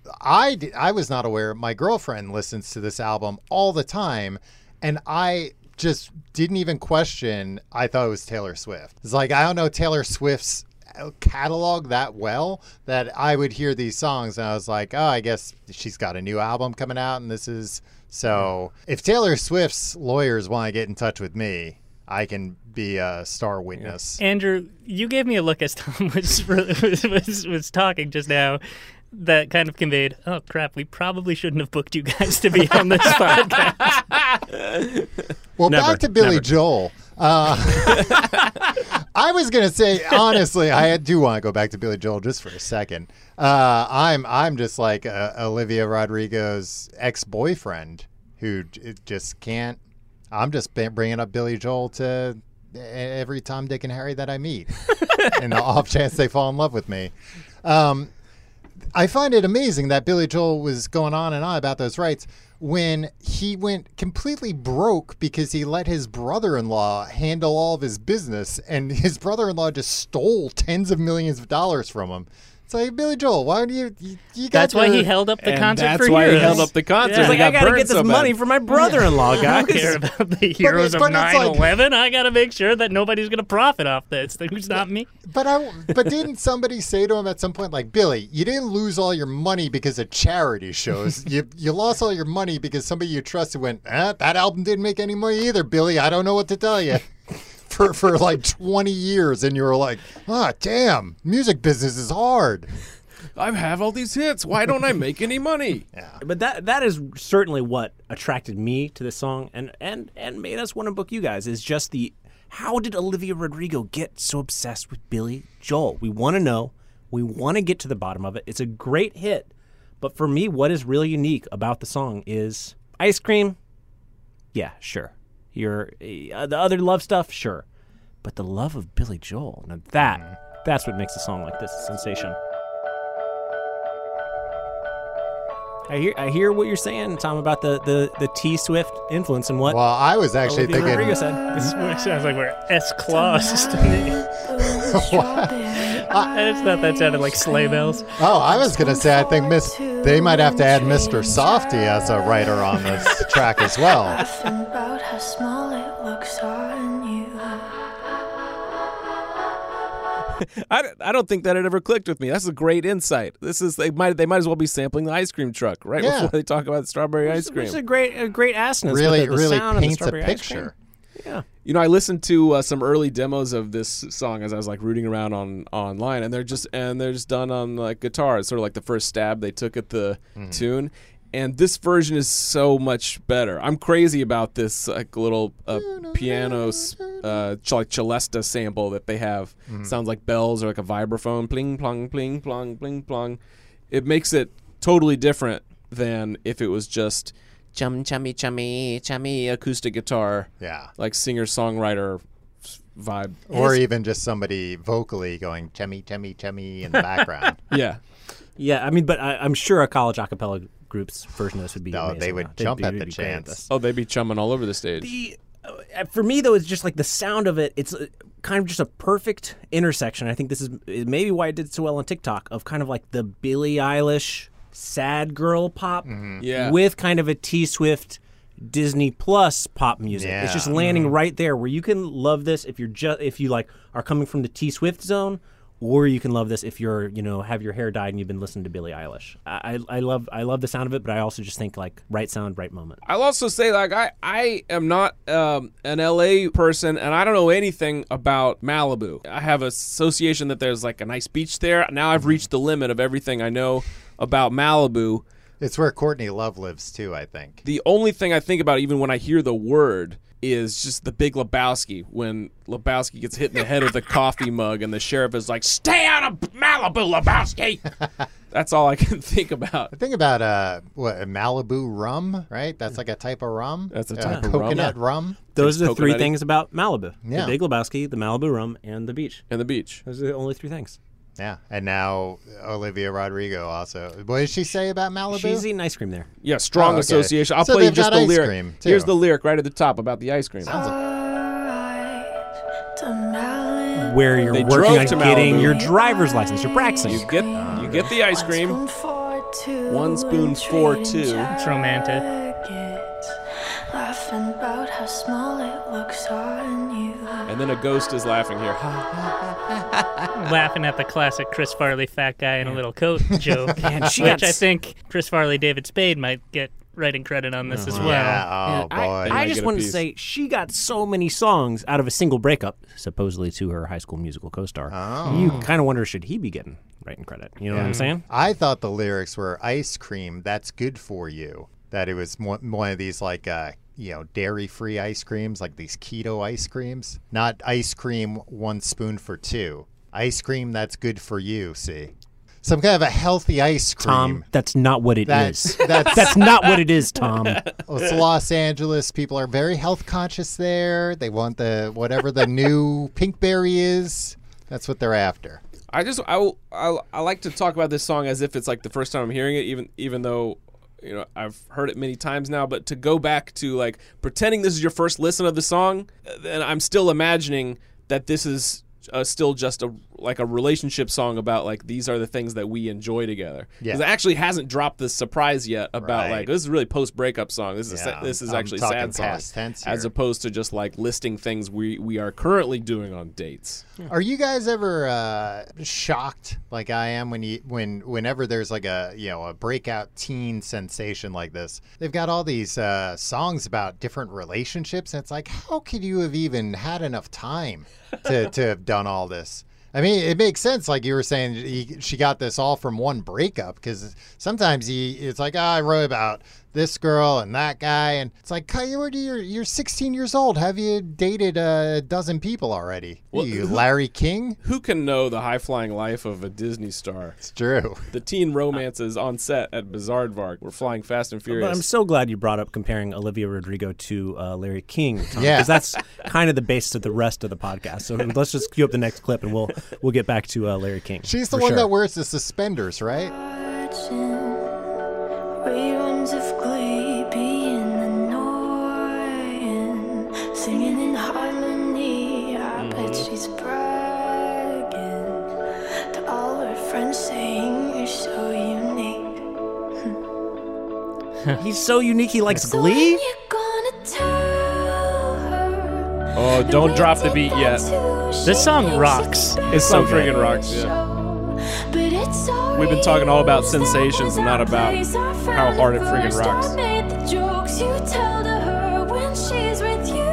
I did, I was not aware. My girlfriend listens to this album all the time, and I just didn't even question. I thought it was Taylor Swift. It's like I don't know Taylor Swift's catalog that well that I would hear these songs and I was like, oh, I guess she's got a new album coming out, and this is so. If Taylor Swift's lawyers want to get in touch with me, I can be a star witness. Andrew, you gave me a look as Tom was was, was, was talking just now that kind of conveyed, oh, crap, we probably shouldn't have booked you guys to be on this podcast. Well, Never, back to Billy never. Joel. Uh, I was gonna say honestly, I do want to go back to Billy Joel just for a second. Uh, I'm I'm just like uh, Olivia Rodrigo's ex-boyfriend who j- just can't. I'm just b- bringing up Billy Joel to every Tom, Dick, and Harry that I meet, and the off chance they fall in love with me. Um, I find it amazing that Billy Joel was going on and on about those rights when he went completely broke because he let his brother-in-law handle all of his business, and his brother-in-law just stole tens of millions of dollars from him. It's like, Billy Joel, why do you, you, you got That's why your- he held up the And concert that's for why Heroes. he held up the concert. Yeah. He's like, He I got gotta burned get this so bad. money for my brother-in-law, I guys. don't care about the heroes but of it's nine like- eleven. I got to make sure that nobody's going to profit off this. Who's not me? But I, but didn't somebody say to him at some point, like, Billy, you didn't lose all your money because of charity shows. you you lost all your money because somebody you trusted went, eh, that album didn't make any money either, Billy. I don't know what to tell you. for for like twenty years, and you were like, ah, damn, music business is hard. I have all these hits. Why don't I make any money? But that that is certainly what attracted me to this song and, and, and made us want to book you guys is just the how did Olivia Rodrigo get so obsessed with Billy Joel? We want to know. We want to get to the bottom of it. It's a great hit. But for me, what is really unique about the song is Ice Cream. Yeah, sure. Your uh, the other love stuff, sure. But the love of Billy Joel, now that that's what makes a song like this a sensation. I hear I hear what you're saying, Tom, about the, the, the T Swift influence and what Well, I was actually Olivia thinking, Rodrigo said. This sounds like we're S claws to me. I just thought that sounded like sleigh bells. oh, I was going to say, I think Miss, they might have to add Mister Softy as a writer on this track as well. Laughing about how small it looks on you. I, I don't think that it ever clicked with me. That's a great insight. This is they might they might as well be sampling the ice cream truck right Yeah. before they talk about strawberry ice cream. It's a great a great assonance Really, with the, the really sound and the paints a strawberry ice cream. picture. Yeah. You know, I listened to uh, some early demos of this song as I was like rooting around on online, and they're just and they're just done on like guitar. It's sort of like the first stab they took at the tune, And this version is so much better. I'm crazy about this like little uh, piano, uh, ch- like celesta sample that they have. Mm-hmm. Sounds like bells or like a vibraphone. Pling plong, pling plong, pling plong. It makes it totally different than if it was just chum chummy chummy chummy acoustic guitar. Yeah. Like singer songwriter vibe. Or even just somebody vocally going chummy chummy chummy in the background. Yeah. Yeah, I mean, but I, I'm sure a college a cappella group's version of this would be No, amazing. they would They'd jump be- at they'd the be great at chance. this. Oh, they'd be chumming all over the stage. The, uh, for me, though, it's just like the sound of it. It's uh, kind of just a perfect intersection. I think this is maybe why it did so well on TikTok, of kind of like the Billie Eilish sad girl pop Yeah. with kind of a T-Swift Disney Plus pop music. It's just Yeah. landing right there where you can love this if you're just if you like are coming from the T-Swift zone, or you can love this if you're, you know, have your hair dyed and you've been listening to Billie Eilish. I, I I love I love the sound of it, but I also just think like right sound, right moment. I'll also say, like, I, I am not um, an L A person, and I don't know anything about Malibu. I have an association that there's, like, a nice beach there. Now I've reached the limit of everything I know about Malibu. It's where Courtney Love lives, too, I think. The only thing I think about, even when I hear the word, is just the Big Lebowski, when Lebowski gets hit in the head with a coffee mug and the sheriff is like, "Stay out of Malibu, Lebowski!" That's all I can think about. The thing about uh, what Malibu rum, right? That's like a type of rum. That's a Uh, type of rum. coconut rum. Those are the three coconutty. things about Malibu. Yeah. The Big Lebowski, the Malibu rum, and the beach. And the beach. Those are the only three things. Yeah, and now Olivia Rodrigo also. What did she say about Malibu? She's eating ice cream there. Yeah, strong Oh, okay. association. I'll So play you they've just got the ice lyric. cream, too. Here's the lyric right at the top about the ice cream. Alright, to Malibu. Where you're They working drove on to getting Malibu. your driver's license, your Braxton. You get you get the ice cream. One spoon for two. One spoon and for trading two. It's romantic. jackets, laughing about how small it looks on you. And then a ghost is laughing here. Laughing at the classic Chris Farley fat guy in a little coat joke, Man, she which got I s- think Chris Farley, David Spade might get writing credit on this as well. Yeah, oh, I, boy. I might just get a wanted to piece. say she got so many songs out of a single breakup, supposedly to her High School Musical co-star. Oh. You kind of wonder, should he be getting writing credit? You know what I'm saying? I thought the lyrics were ice cream, that's good for you. That it was one one of these, like, uh, you know, dairy-free ice creams, like these keto ice creams. Not ice cream, one spoon for two. Ice cream, that's good for you, see? Some kind of a healthy ice cream. Tom, that's not what it is. That's, that's, That's not what it is, Tom. well, it's Los Angeles. People are very health conscious there. They want the whatever the new Pinkberry is. That's what they're after. I just I, will- I I like to talk about this song as if it's like the first time I'm hearing it, even even though you know I've heard it many times now. But to go back to like pretending this is your first listen of the song, then I'm still imagining that this is uh, still just a like a relationship song about like these are the things that we enjoy together. Because Yeah. it actually hasn't dropped the surprise yet about Right. like this is really post breakup song. This is a, Yeah, sa- this is I'm actually talking sad song past tense as here. opposed to just like listing things we we are currently doing on dates. Are you guys ever uh, shocked like I am when you when whenever there's like a you know a breakout teen sensation like this? They've got all these uh, songs about different relationships, and it's like, how could you have even had enough time to to have done all this? I mean, it makes sense, like you were saying, he, she got this all from one breakup, because sometimes he, it's like, oh, I wrote about this girl and that guy, and it's like, Coyote, you're, you're sixteen years old. Have you dated a dozen people already? Well, you who- Larry King? Who can know the high-flying life of a Disney star? It's true. The teen romances on set at Bizarredvark were flying fast and furious. But I'm so glad you brought up comparing Olivia Rodrigo to uh, Larry King, Tom, Yeah. because that's kind of the basis of the rest of the podcast. So let's just cue up the next clip, and we'll we'll get back to uh, Larry King. She's the for one sure. that wears the suspenders, right? Watching reruns of Glee being annoying, singing in harmony. I bet she's bragging to all her friends, saying you're so unique. He's so unique. He likes So Glee. when you gonna tell her Oh, that don't we drop the did beat that yet. too? She This song thinks rocks. it's It's so bad friggin' rocks, yeah. show, but it's all We've been talking all about real. sensations and not about how hard it friggin' rocks. I made the jokes you tell to her when she's with you.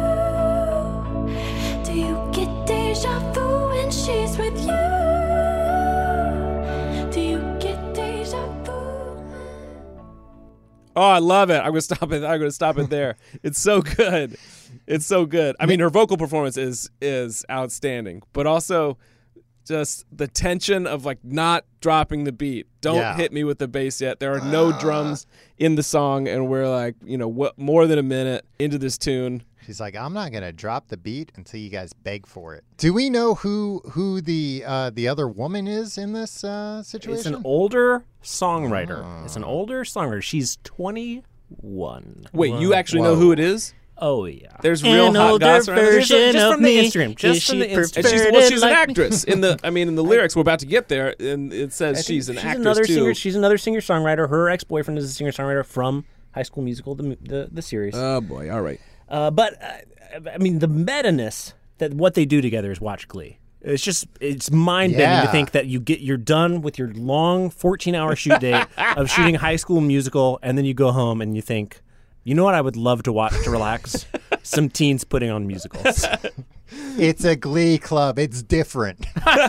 Do you get deja vu when she's with you? Do you get deja vu? Oh, I love it. I'm gonna stop it. I'm gonna stop it there. It's so good. It's so good. I mean, her vocal performance is is outstanding, but also just the tension of like not dropping the beat. Don't Yeah. hit me with the bass yet. There are no drums in the song, and we're like, you know, what more than a minute into this tune. She's like, I'm not gonna drop the beat until you guys beg for it. Do we know who who the uh, the other woman is in this uh, situation? It's an older songwriter. It's an older songwriter. She's twenty-one. Wait, you actually know Whoa. who it is? Oh yeah. There's An real hot older goss around this. version Just of from the me. Instagram. Just Is from she the Instagram. And she's well, perverted she's an like me? actress. In the, I mean, in the lyrics, we're about to get there, and it says I think she's an she's actress another too. singer. She's another singer-songwriter. Her ex-boyfriend is a singer-songwriter from High School Musical, the the, the series. Oh boy! All right. Uh, but uh, I mean, the meta-ness that what they do together is watch Glee. It's just it's mind-bending Yeah. to think that you get you're done with your long fourteen-hour shoot date of shooting High School Musical, and then you go home and you think, you know what I would love to watch to relax? Some teens putting on musicals. It's a Glee club. It's different.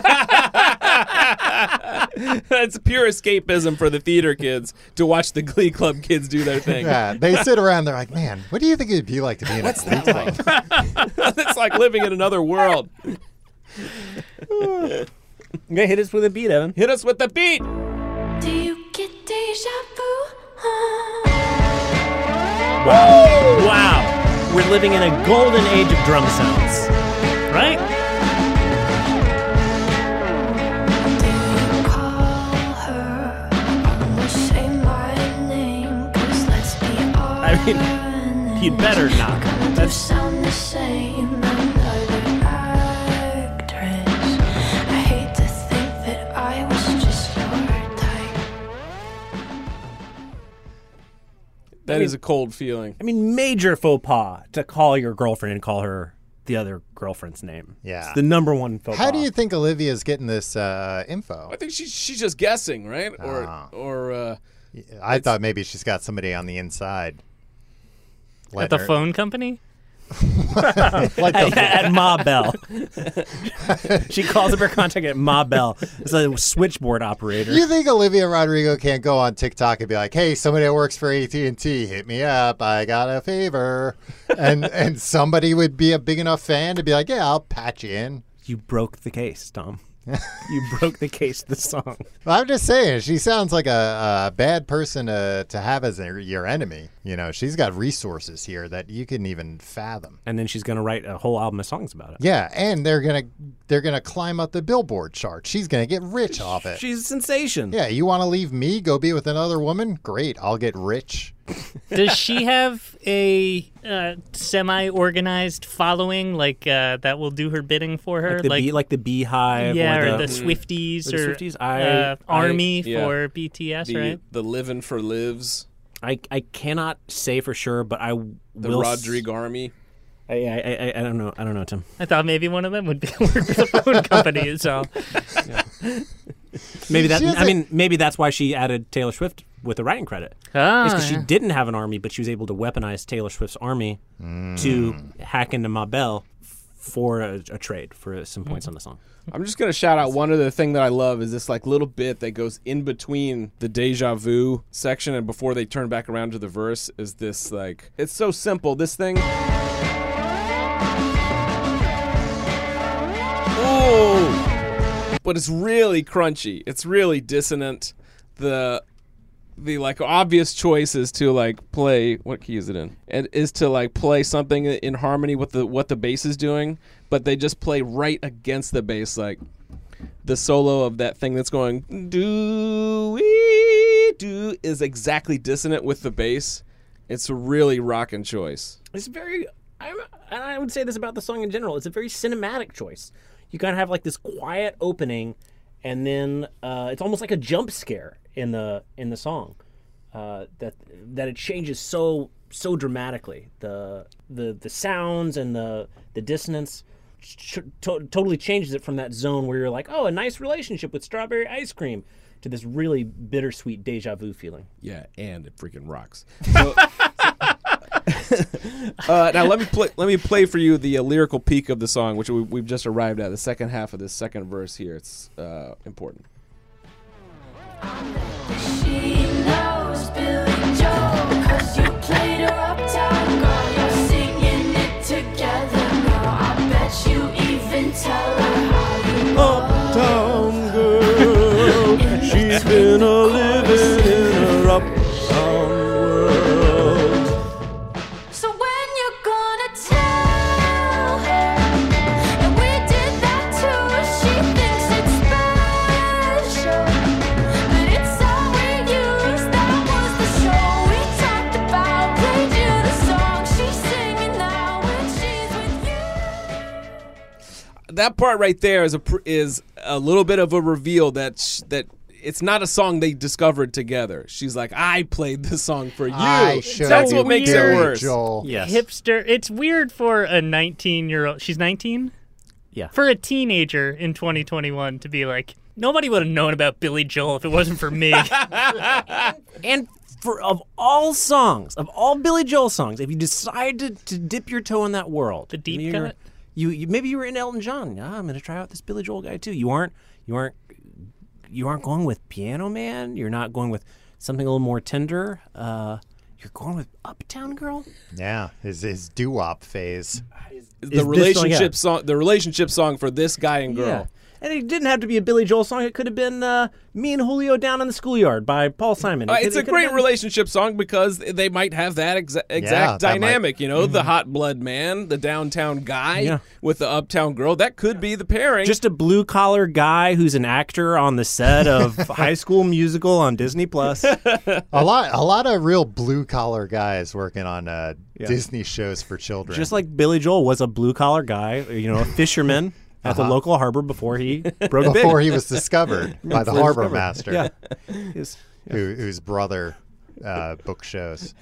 That's pure escapism for the theater kids to watch the Glee Club kids do their thing. Yeah, they sit around. They're like, man, what do you think it'd be like to be in a Glee club? It's like living in another world. Okay, hit us with a beat, Evan. Hit us with the beat. Do you get deja vu? Wow. Wow. We're living in a golden age of drum sounds. Right? Do you call her? Almost say my name, 'cause let's be honest. I mean, you'd better not. That's That's sound the same. Another actress. I hate to think that I was just your type. That is a cold feeling. I mean, major faux pas to call your girlfriend and call her the other girlfriend's name. Yeah. It's the number one faux How pas. do you think Olivia's getting this uh, info? I think she's she's just guessing, right? Or Ah. or uh, I thought maybe she's got somebody on the inside. At Letting the her- phone company? Like at, the, at Ma Bell. She calls up her contact at Ma Bell. It's a switchboard operator. you think Olivia Rodrigo can't go on TikTok and be like, "Hey, somebody that works for A T and T, hit me up. I got a favor," and and somebody would be a big enough fan to be like, "Yeah, I'll patch you in." You broke the case, Tom. You broke the case of the song. Well, I'm just saying, she sounds like a, a bad person to, to have as a, your enemy. You know, she's got resources here that you couldn't even fathom. And then she's going to write a whole album of songs about it. Yeah, and they're gonna they're gonna climb up the Billboard chart. She's gonna get rich off it. She's a sensation. Yeah, you want to leave me, go be with another woman? Great, I'll get rich. Does she have a uh, semi-organized following, like uh, that will do her bidding for her? Like the, bee, like the Beehive. yeah, or or the, the Swifties, Or the or Swifties? I- uh, I- Army yeah. for B T S, the right? the living for lives, I, I cannot say for sure, but I the will. s- Rodrigo Army. I, I, I, I don't know. I don't know, Tim. I thought maybe one of them would be work for the phone company. So Maybe that. She has I a- mean, maybe that's why she added Taylor Swift with the writing credit. ah, It's because yeah. she didn't have an army, but she was able to weaponize Taylor Swift's army to hack into Ma Bell for a, a trade for some points on the song. I'm just gonna shout out one other thing that I love is this like little bit that goes in between the deja vu section and before they turn back around to the verse is this like it's so simple. This thing. Ooh, but it's really crunchy. It's really dissonant. The the like obvious choice is to like play what key is it in and is to like play something in harmony with the what the bass is doing, but they just play right against the bass, like the solo of that thing that's going do we do is exactly dissonant with the bass. It's a really rockin' choice. It's very. I, and I would say this about the song in general. It's a very cinematic choice. You kind of have like this quiet opening, and then uh, it's almost like a jump scare in the in the song. Uh, that that it changes so so dramatically. The the the sounds and the the dissonance ch- to- totally changes it from that zone where you're like, oh, a nice relationship with strawberry ice cream, to this really bittersweet deja vu feeling. Yeah, and it freaking rocks. So, uh, now let me play. Let me play for you the uh, lyrical peak of the song, which we, we've just arrived at. The second half of this second verse here. It's uh, important. She knows Billy Joel. tell her how you Uptown girl, she's been a living in her uptown world. So when you're gonna tell her that we did that too, she thinks it's special, but it's all we used. That was the show we talked about. Played you the song she's singing now when she's with you. That part right there is a pr- is a little bit of a reveal that sh- that it's not a song they discovered together. She's like, I played this song for you. I showed That's you what makes it Billy worse. Joel. Yes. Hipster. It's weird for a nineteen-year-old. She's nineteen? Yeah. For a teenager in twenty twenty-one to be like, nobody would have known about Billy Joel if it wasn't for me. And for of all songs, of all Billy Joel songs, if you decide to, to dip your toe in that world, The deep you're- cut? You, you maybe you were in Elton John. Yeah, I'm going to try out this Billy Joel guy too. You aren't you aren't you aren't going with Piano Man. You're not going with something a little more tender. Uh, you're going with Uptown Girl. Yeah, his his doo-wop phase. The this relationship song- yeah. song, the relationship song for this guy and girl. Yeah. And it didn't have to be a Billy Joel song. It could have been uh, Me and Julio Down in the Schoolyard by Paul Simon. It Uh, could- it's it a could great have been- relationship song because they might have that exa- exact that might- dynamic. You know, the hot blood man, the downtown guy Yeah. with the uptown girl. That could be the pairing. Just a blue collar guy who's an actor on the set of High School Musical on Disney Plus. A lot, a lot of real blue collar guys working on uh, Disney shows for children. Just like Billy Joel was a blue collar guy, you know, a fisherman at the local harbor before he broke before big. he was discovered by the Before he was harbor discovered. master, Yeah. He's- who, whose brother uh, book shows.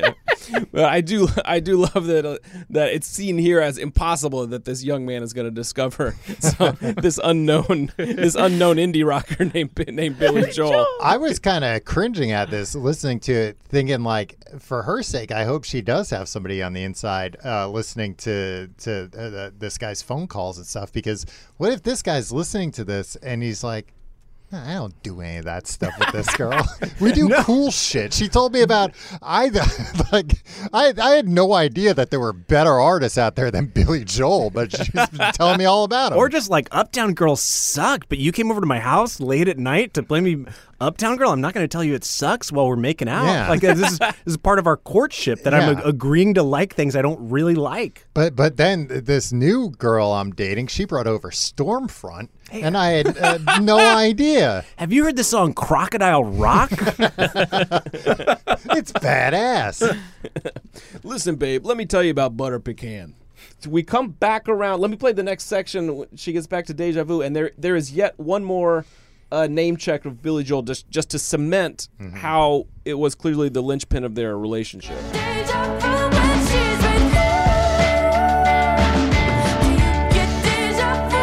Well, I do, I do love that uh, that it's seen here as impossible that this young man is going to discover so, this unknown, this unknown indie rocker named named Billy Joel. I was kind of cringing at this, listening to it, thinking like, for her sake, I hope she does have somebody on the inside uh, listening to to uh, this guy's phone calls and stuff. Because what if this guy's listening to this and he's like, I don't do any of that stuff with this girl. We do cool shit. She told me about I like I I had no idea that there were better artists out there than Billy Joel, but she's been telling me all about him. Or just like Uptown Girl sucked, but you came over to my house late at night to play me Uptown Girl. I'm not going to tell you it sucks while we're making out. Yeah. Like this is this is part of our courtship that I'm Yeah. a- agreeing to like things I don't really like. But but then this new girl I'm dating, she brought over Stormfront, and I had uh, no idea. Have you heard the song Crocodile Rock? It's badass. Listen, babe, let me tell you about Butter Pecan. We come back around. Let me play the next section. when She gets back to Deja Vu, and there there is yet one more uh, name check of Billy Joel just just to cement how it was clearly the linchpin of their relationship. Deja vu when she's with you. Do you get deja vu?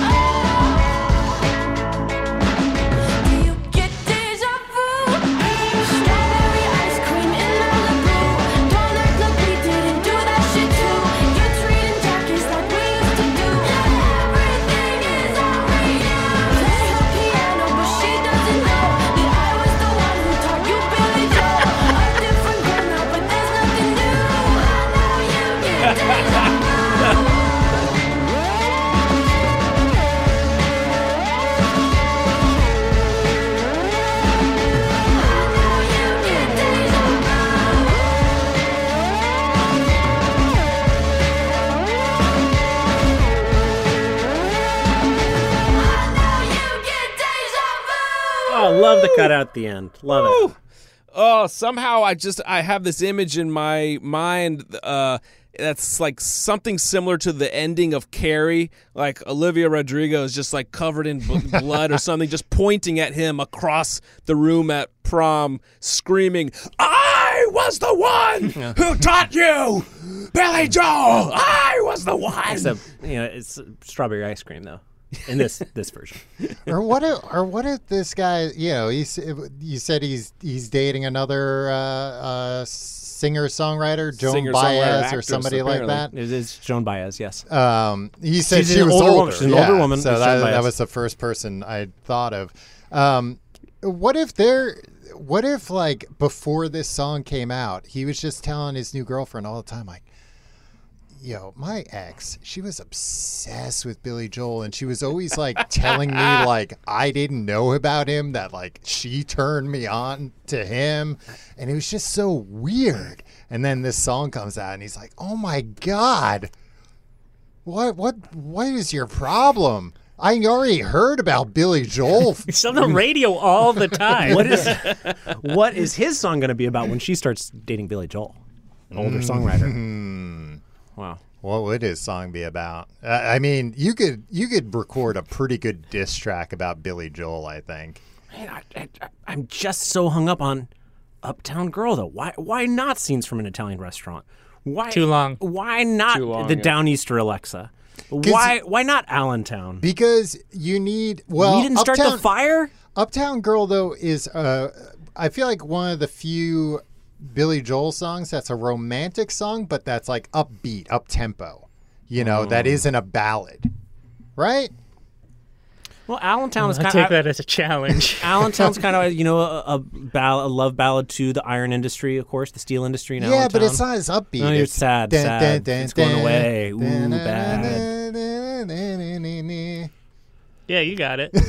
Do you get deja vu? Strawberry ice cream in Malibu. Don't act like we didn't do that shit too. You're treating jockeys like we used to do. Everything is all we use. Play her piano, but she doesn't know that I was the one who taught you Billy Joel. A different girl now, but there's nothing new. I know you get deja vu. Oh, I love the cutout at the end. Love it. Oh, somehow I just I have this image in my mind uh, that's like something similar to the ending of Carrie. Like Olivia Rodrigo is just like covered in b- blood or something, just pointing at him across the room at prom, screaming, "I was the one who taught you, Billy Joel. I was the one." Except, you know, it's strawberry ice cream though. In this this version. Or what? If, or what if this guy? You know, he's. You said he's he's dating another uh, uh, singer songwriter, Joan Singer-songwriter, Baez, or actress, somebody like that. apparently. It is Joan Baez, yes. Um, he said She's she an was older older. woman. She's an yeah, older woman. So It's that, Joan that Baez. was the first person I thought of. Um, what if there? What if like before this song came out, he was just telling his new girlfriend all the time, like, yo, my ex, she was obsessed with Billy Joel, and she was always like telling me like I didn't know about him, that like she turned me on to him, and it was just so weird. And then this song comes out, and he's like, "Oh my God, what what what is your problem? I already heard about Billy Joel." He's on the radio all the time. What is what is his song going to be about when she starts dating Billy Joel, an older songwriter? Wow. What would his song be about? Uh, I mean, you could you could record a pretty good diss track about Billy Joel, I think. Man, I, I, I'm just so hung up on Uptown Girl, though. Why why not Scenes from an Italian Restaurant? Why Too long. Why not Too long, the yeah. Downeaster Alexa? Why why not Allentown? Because you need well, we didn't start Uptown, the fire? Uptown Girl though is uh, I feel like one of the few Billy Joel songs that's a romantic song, but that's like upbeat, up tempo. You know, that isn't a ballad, right? Well, Allentown is I kind take of that as a challenge. Allentown's kind of you know a, a, ball, a love ballad to the iron industry, of course, the steel industry in Yeah, Allentown. but it's not as upbeat. No, you're It's sad, dun, sad. dun, dun, It's going dun, away. Ooh, dun, dun, bad. dun, dun, dun, dun, dun. Yeah, you got it.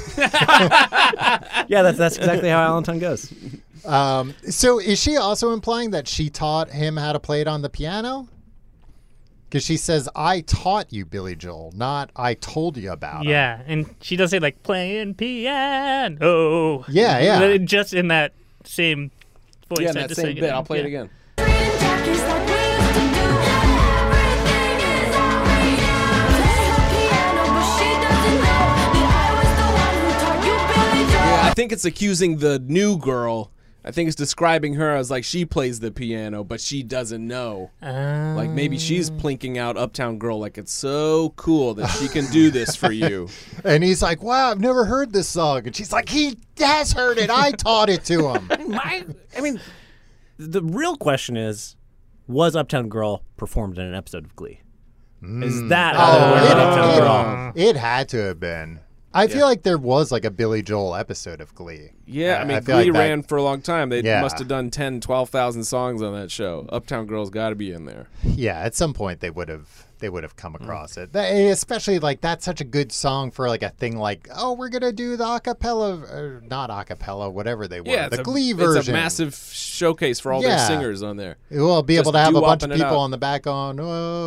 Yeah, that's that's exactly how Allentown goes. Um, so is she also implying that she taught him how to play it on the piano? Because she says, "I taught you, Billy Joel," not "I told you about him." Yeah, and she does say like playing piano. Yeah, yeah. But Just in that same voice. Yeah, I in that just same sang bit. in. I'll play it Yeah. again. Trading jackets like we used to do. Everything is alright. Play her piano, but she doesn't know that I was the one who taught you Billy Joel. Yeah, I think it's accusing the new girl. I think it's describing her as like she plays the piano, but she doesn't know. Uh, Like maybe she's plinking out Uptown Girl like it's so cool that she can do this for you. And he's like, "Wow, I've never heard this song." And she's like, "He has heard it. I taught it to him." My, I mean, the real question is, was Uptown Girl performed in an episode of Glee? Is that how they Oh, learned it, Uptown it- Girl? it had to have been. I feel like there was like a Billy Joel episode of Glee. Yeah, I mean, feel Glee like that- ran for a long time. They Yeah. must have done ten, twelve thousand songs on that show. Uptown Girl's got to be in there. Yeah, at some point they would have they would have come across it. They, especially like that's such a good song for like a thing like, "Oh, we're gonna do the acapella, or not acapella, whatever they were, Yeah, it's the a, Glee version." It's a massive showcase for all Yeah. their singers on there. We'll be able just to have a bunch of doo-wopping it people out. on the back on.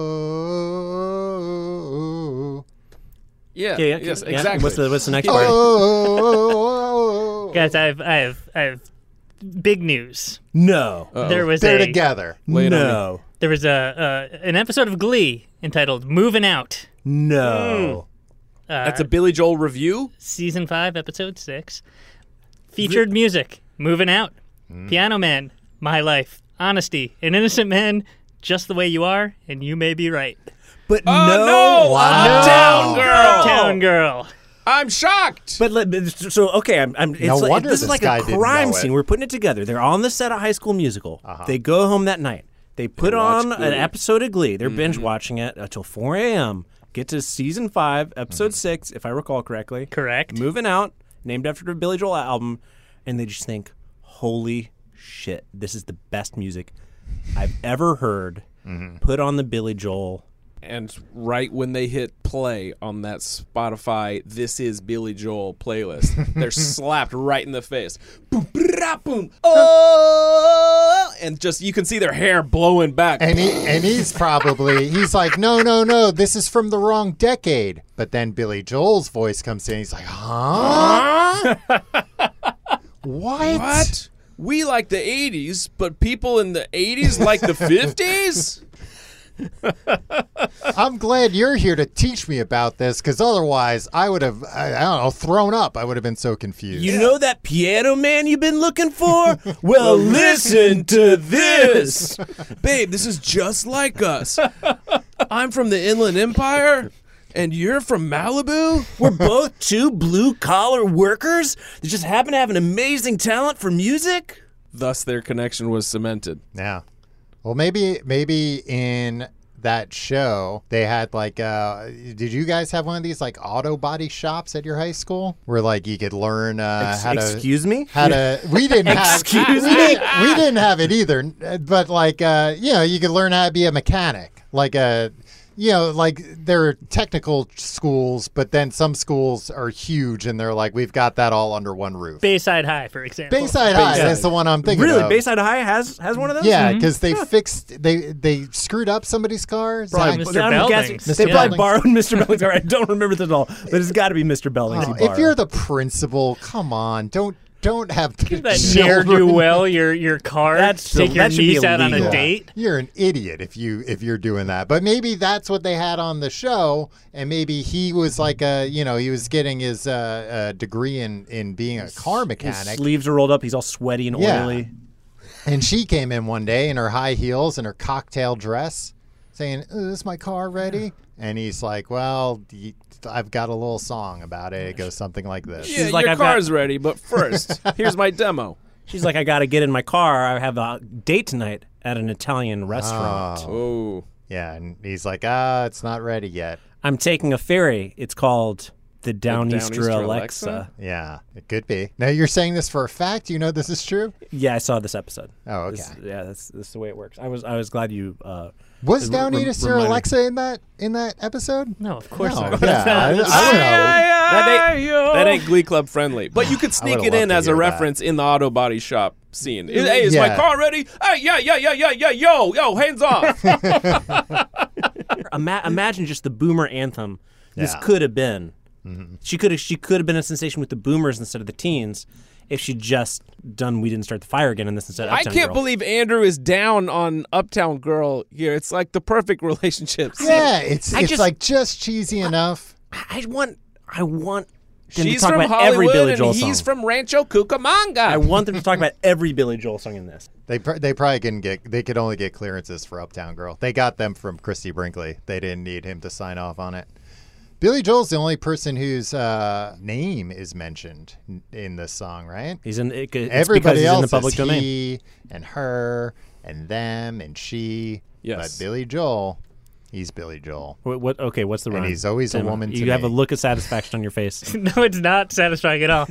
Oh, Yeah, Yeah, yeah, yes, yeah. exactly. What's the what's the next part? oh, guys, I have, I have, I have big news. No, Uh-oh. There was They're a together. Lay it on me. no, there was a uh, an episode of Glee entitled "Moving Out." no. Uh, That's a Billy Joel review? season five, episode six. Featured music, "Moving Out," Piano Man, "My Life," "Honesty," "An Innocent Man," "Just the Way You Are," and "You May Be Right." But Oh, no, no! Uptown Girl! Town Girl. I'm shocked! But let- but so okay, I'm. I'm it's No like, wonder this this is like guy a didn't crime know it. scene. We're putting it together. They're on the set of High School Musical. They go home that night. They put watch on an Glee. episode of Glee. They're binge watching it until four a.m. Get to season five, episode six, if I recall correctly. Correct. Moving Out, named after the Billy Joel album, and they just think, "Holy shit, this is the best music I've ever heard." Put on the Billy Joel. And right when they hit play on that Spotify "This Is Billy Joel" playlist, they're slapped right in the face. Boom, brah, boom, oh, and just you can see their hair blowing back. And he and he's probably he's like, "No, no, no, this is from the wrong decade." But then Billy Joel's voice comes in. He's like, "Huh? What? What? We like the eighties, but people in the eighties like the fifties? I'm glad you're here to teach me about this, because otherwise I would have, I, I don't know, thrown up. I would have been so confused." You know that Piano Man you've been looking for? Well, listen to this. Babe, this is just like us. I'm from the Inland Empire, and you're from Malibu? We're both two blue-collar workers that just happen to have an amazing talent for music. Thus, their connection was cemented. Yeah. Well, maybe maybe in that show they had like, uh, did you guys have one of these like auto body shops at your high school where like you could learn uh, Ex- how to excuse me? how to? We didn't have. Excuse we me? Didn't, we didn't have it either. But like, uh, you know, you could learn how to be a mechanic. Like a you know, like there are technical schools, but then some schools are huge and they're like, we've got that all under one roof. Bayside High, for example. Bayside High, that's the one I'm thinking Really, of. Bayside High has has one of those. Yeah, because they fixed, they they screwed up somebody's car. Probably, Mister I'm Belding's. guessing Mister they probably Belding's. borrowed Mister Belding's car. I don't remember this at all, but it's got to be Mister Belding's. Oh, he if you're borrowed. the principal, come on, don't don't have the That ne'er do children. well your your car. That's- take your that should be niece out on a illegal. date. You're an idiot if you if you're doing that. But maybe that's what they had on the show, and maybe he was like a you know he was getting his uh, uh, degree in in being a car His mechanic, sleeves are rolled up. He's all sweaty and Yeah. oily. and she came in one day in her high heels and her cocktail dress, saying, "Oh, "Is my car ready?" And he's like, "Well, y- I've got a little song about it. It goes something like this." Yeah, like, your I've got- car's ready, but first, here's my demo. She's like, I got to get in my car. I have a date tonight at an Italian restaurant. Oh. Yeah, and he's like, "Ah, it's not ready yet." I'm taking a ferry. It's called the Downeaster Downeaster Alexa. Alexa? Yeah, it could be. Now you're saying this for a fact. You know this is true. Yeah, I saw this episode. Oh, okay. This- yeah, that's, that's the way it works. I was I was glad you. Uh, Was rem- rem- Downeaster reminded- Alexa in that in that episode? No, of course No, not. yeah, I, I don't know. That ain't, that ain't Glee Club friendly. But you could sneak would've it in loved to as a hear that. reference in the auto body shop scene. Hey, is my Yeah. car ready? Hey, yeah, yeah, yeah, yeah, yeah, yo, yo, hands off. Ima- imagine just the Boomer anthem. This Yeah. could have been. She could have. She could have been a sensation with the Boomers instead of the teens, if she'd just done "We Didn't Start the Fire" again in this instead of I Uptown can't Girl. believe Andrew is down on Uptown Girl here. It's like the perfect relationship. Yeah, it's I it's just- like just cheesy enough. I want. I want them She's to talk from about every Hollywood Billy Joel and song. he's from Rancho Cucamonga. I want them to talk about every Billy Joel song in this. They pr- they probably couldn't get. They could only get clearances for Uptown Girl. They got them from Christy Brinkley. They didn't need him to sign off on it. Billy Joel's the only person whose uh, name is mentioned in, in this song, right? He's in. It, it's Everybody because he's else in the public is domain. he and her and them and she. Yes. But Billy Joel, he's Billy Joel. What, what? Okay, what's the And rhyme? he's always a Tim, woman to You have me. a look of satisfaction on your face. No, it's not satisfying at all.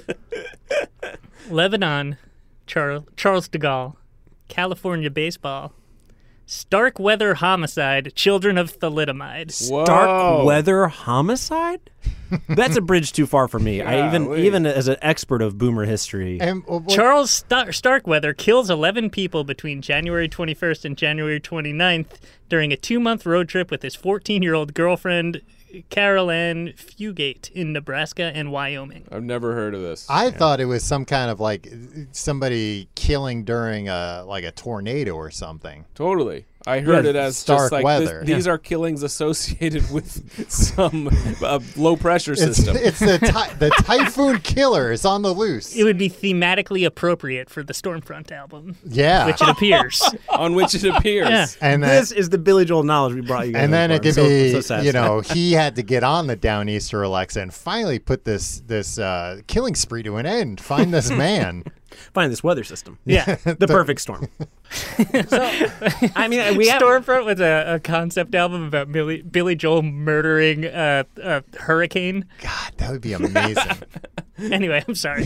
Lebanon, Charles, Charles de Gaulle, California baseball, Starkweather homicide, children of thalidomide. Whoa. Dark weather homicide? That's a bridge too far for me. I even Golly. even as an expert of boomer history. And uh, what- Charles Star- Starkweather kills eleven people between January twenty-first and January twenty-ninth during a two-month road trip with his fourteen-year-old girlfriend, Carol Ann Fugate, in Nebraska and Wyoming. I've never heard of this. I thought it was some kind of like somebody killing during a like a tornado or something. Totally. I heard Yeah, it as stark just like weather. This, these are killings associated with some uh, low pressure It's, system. it's the ty- the typhoon killer is on the loose. It would be thematically appropriate for the Stormfront album, Yeah, which it appears. on which it appears. Yeah. and then This is the Billy Joel knowledge we brought you guys. and then for. it could So- be so you satisfying. know he had to get on the Downeaster Alexa and finally put this this uh, killing spree to an end. Find this man. Find this weather system. Yeah. The perfect storm. so, I mean, we have. Stormfront was a, a concept album about Billy, Billy Joel murdering uh, a hurricane. God, that would be amazing. Anyway, I'm sorry.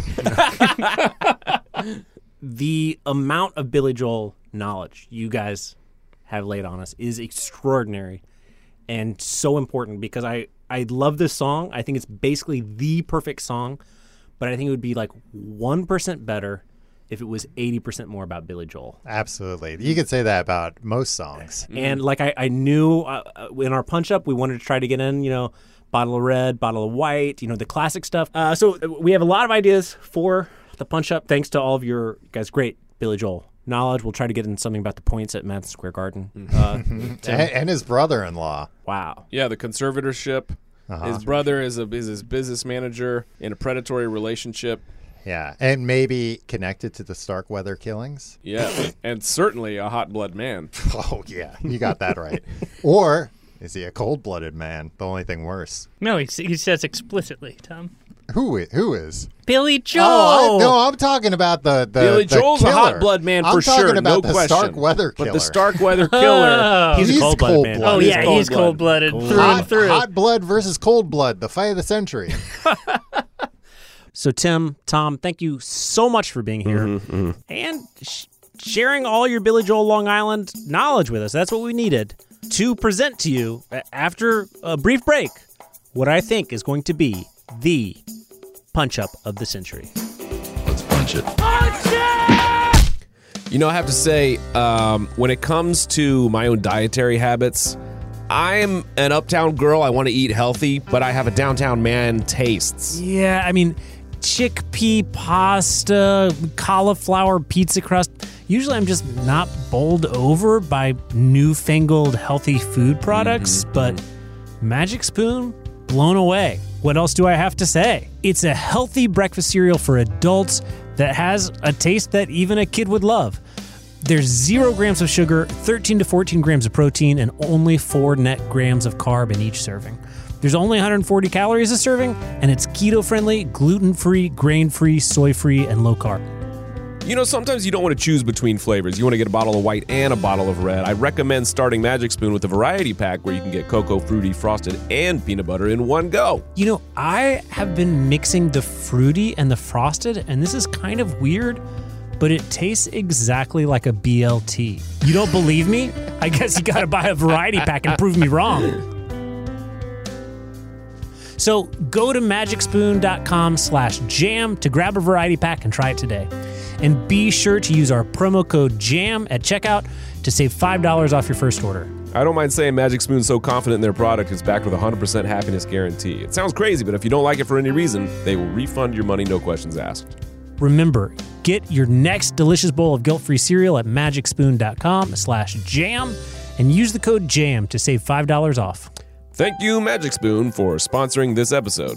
The amount of Billy Joel knowledge you guys have laid on us is extraordinary and so important because I, I love this song. I think it's basically the perfect song, but I think it would be like one percent better if it was eighty percent more about Billy Joel. Absolutely, you could say that about most songs. And like I, I knew uh, uh, in our punch up, we wanted to try to get in, you know, bottle of red, bottle of white, you know, the classic stuff. Uh, so uh, we have a lot of ideas for the punch up. Thanks to all of your guys, great Billy Joel knowledge. We'll try to get in something about the points at Madison Square Garden. Uh, And, and his brother-in-law. wow. Yeah, the conservatorship. His brother is a is his business manager in a predatory relationship. Yeah, and maybe connected to the Starkweather killings. Yeah, and certainly a hot blood man. Oh yeah, you got that right. Or is he a cold-blooded man? The only thing worse. No, he, he says explicitly, Tom. Who is, who is? Billy Joel. Oh, I, no, I'm talking about the the Billy the Joel's a killer. hot blood man I'm for talking sure, about no the question. Starkweather killer. But the Starkweather killer, Oh. He's, He's a cold-blooded man. cold-blooded. Oh, He's yeah, he's cold-blooded. cold-blooded through hot, and through. hot blood versus cold blood, the fight of the century. So, Tim, Tom, thank you so much for being here and sh- sharing all your Billy Joel Long Island knowledge with us. That's what we needed. to present to you, a- after a brief break, what I think is going to be the punch-up of the century. Let's punch it. You know, I have to say, um, when it comes to my own dietary habits, I'm an uptown girl. I want to eat healthy, but I have a downtown man tastes. Yeah, I mean, chickpea pasta, cauliflower pizza crust. Usually I'm just not bowled over by newfangled healthy food products, but Magic Spoon, blown away. What else do I have to say? It's a healthy breakfast cereal for adults that has a taste that even a kid would love. There's zero grams of sugar, thirteen to fourteen grams of protein, and only four net grams of carb in each serving. There's only one hundred forty calories a serving, and it's keto-friendly, gluten-free, grain-free, soy-free, and low-carb. You know, sometimes you don't want to choose between flavors. You want to get a bottle of white and a bottle of red. I recommend starting Magic Spoon with the variety pack where you can get cocoa, fruity, frosted, and peanut butter in one go. You know, I have been mixing the fruity and the frosted, and this is kind of weird, but it tastes exactly like a B L T. You don't believe me? I guess you gotta buy a variety pack and prove me wrong. So go to magicspoon.com slash jam to grab a variety pack and try it today. And be sure to use our promo code JAM at checkout to save five dollars off your first order. I don't mind saying Magic Spoon's so confident in their product it's backed with a one hundred percent happiness guarantee. It sounds crazy, but if you don't like it for any reason, they will refund your money, no questions asked. Remember, get your next delicious bowl of guilt-free cereal at magicspoon.com slash jam and use the code JAM to save five dollars off. Thank you, Magic Spoon, for sponsoring this episode.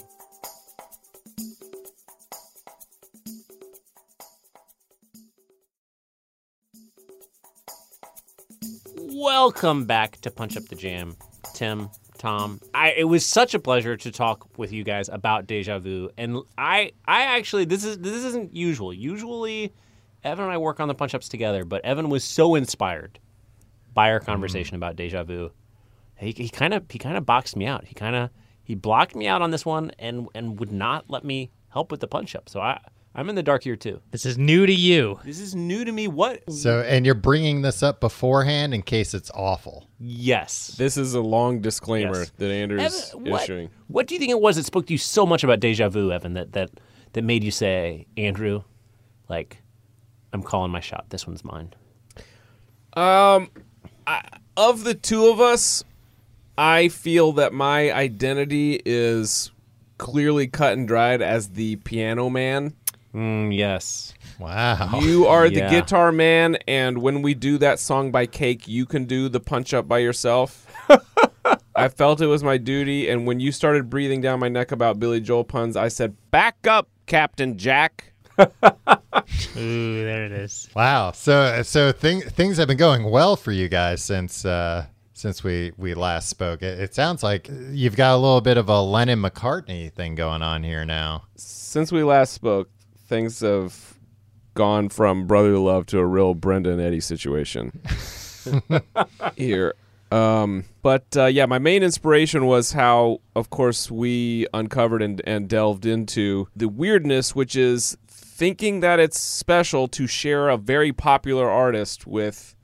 Welcome back to Punch Up the Jam. Tim, Tom, I, it was such a pleasure to talk with you guys about Deja Vu. And I I actually, this is this isn't usual. Usually, Evan and I work on the Punch Ups together, but Evan was so inspired by our conversation mm. about Deja Vu. He he kind of he kind of boxed me out. He kind of he blocked me out on this one and and would not let me help with the Punch Up. So I I'm in the dark here too. This is new to you. This is new to me. What? So, and you're bringing this up beforehand in case it's awful. Yes. This is a long disclaimer Yes. that Andrew's Evan, what, issuing. What do you think it was that spoke to you so much about Deja Vu, Evan, that that that made you say, Andrew, like, I'm calling my shot. This one's mine. Um, I, of the two of us, I feel that my identity is clearly cut and dried as the piano man. Mm, yes. Wow. You are Yeah. the guitar man, and when we do that song by Cake, you can do the punch up by yourself. I felt it was my duty, and when you started breathing down my neck about Billy Joel puns, I said, "Back up, Captain Jack." Ooh, there it is. Wow. So so thing, things have been going well for you guys since uh, since we, we last spoke. It, it sounds like you've got a little bit of a Lennon McCartney thing going on here now. Since we last spoke, things have gone from brotherly love to a real Brenda and Eddie situation here. Um, but uh, yeah, my main inspiration was how, of course, we uncovered and, and delved into the weirdness, which is thinking that it's special to share a very popular artist with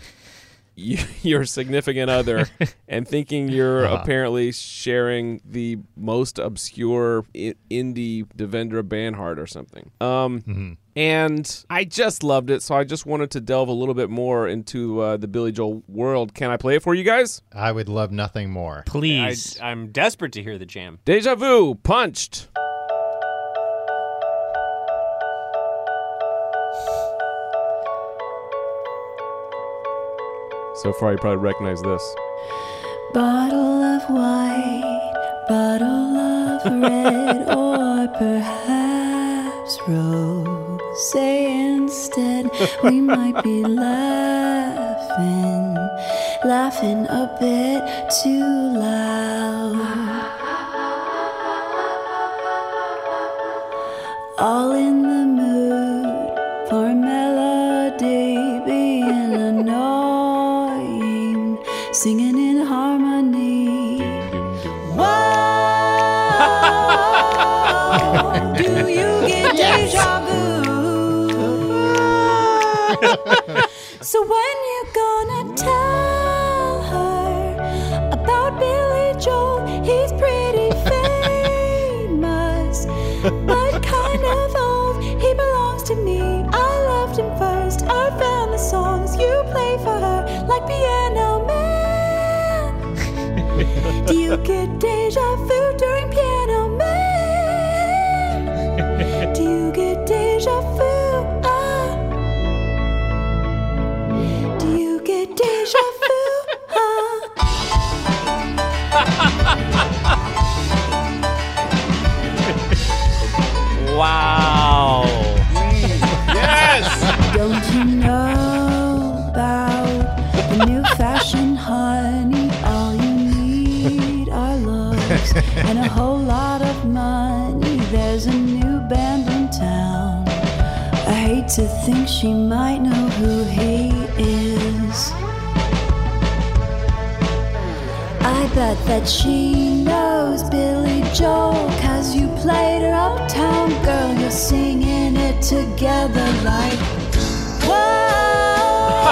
y- your significant other and thinking you're Uh-huh. apparently sharing the most obscure I- indie Devendra Banhart or something. Um, Mm-hmm. And I just loved it, so I just wanted to delve a little bit more into uh, the Billy Joel world. Can I play it for you guys? I would love nothing more. Please. I, I'm desperate to hear the jam. Deja Vu, Punched. So far, you probably recognize this. Bottle of white, bottle of red, or perhaps rose. Say instead, we might be laughing, laughing a bit too loud. All in the mood for melody, being annoying, singing in harmony. Whoa, do you get deja vu? So when you gonna tell her but kind of old. He belongs to me. I loved him first. I found the songs you play for her, like Piano Man. Do you get deja vu during Piano Man? Do you get deja vu? Ah. Do you get deja vu? Ah. Wow. Don't you know about the new fashion, honey? All you need are looks and a whole lot of money. There's a new band in town. I hate to think she might know who he is. I bet that she knows Billy Joel, 'cause you played her Uptown Girl. You're singing it together like, whoa,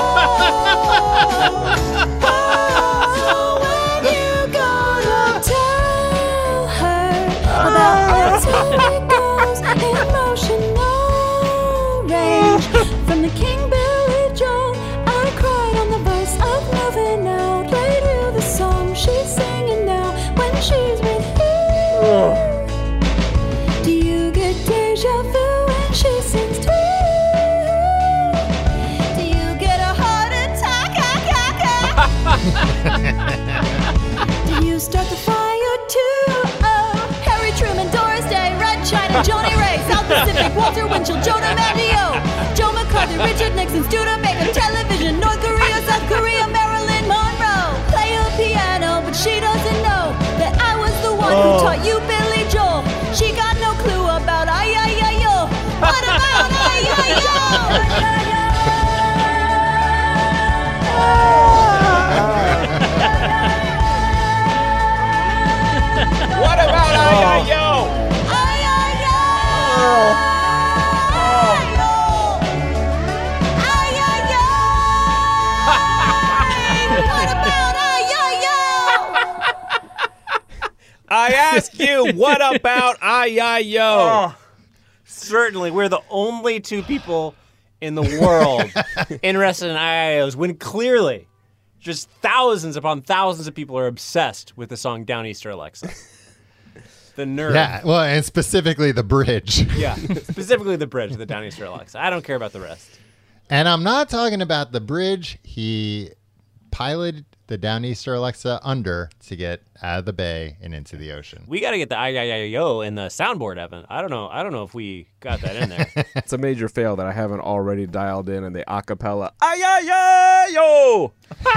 whoa, when you gonna tell her about Uptown it goes, emotional range from the King Billy Joel. I cried on the verse of Moving Out. Played you the song she's singing now when she's with you. Do you get deja vu when she sings to you? Do you get a heart attack? Do you start the fire too? Oh, Harry Truman, Doris Day, Red China, Joni Ray, South Pacific, Walter Winchell, Joe DiMaggio, Joe McCarthy, Richard Nixon, Studebaker, television, North Korea, South Korea, Marilyn Monroe. Play a piano, but she doesn't know that I was the one who taught you Billy Joel. She got no clue about ay ay ay yo. What about ay ay yo? What about I I Yo? Ay ay yo. Ay ay yo. What about ay ay yo? I ask you, what about I I Yo? Oh, certainly, we're the only two people in the world interested in I I Os, when clearly just thousands upon thousands of people are obsessed with the song Downeaster Alexa. The nerve. Yeah, well, and specifically the bridge. Yeah, specifically the bridge of the Downeaster Alexa. I don't care about the rest. And I'm not talking about the bridge. He piloted the Downeaster Alexa under to get out of the bay and into the ocean. We got to get the I I I Yo in the soundboard, Evan. I don't know. I don't know if we got that in there. It's a major fail that I haven't already dialed in in the acapella I I Yo.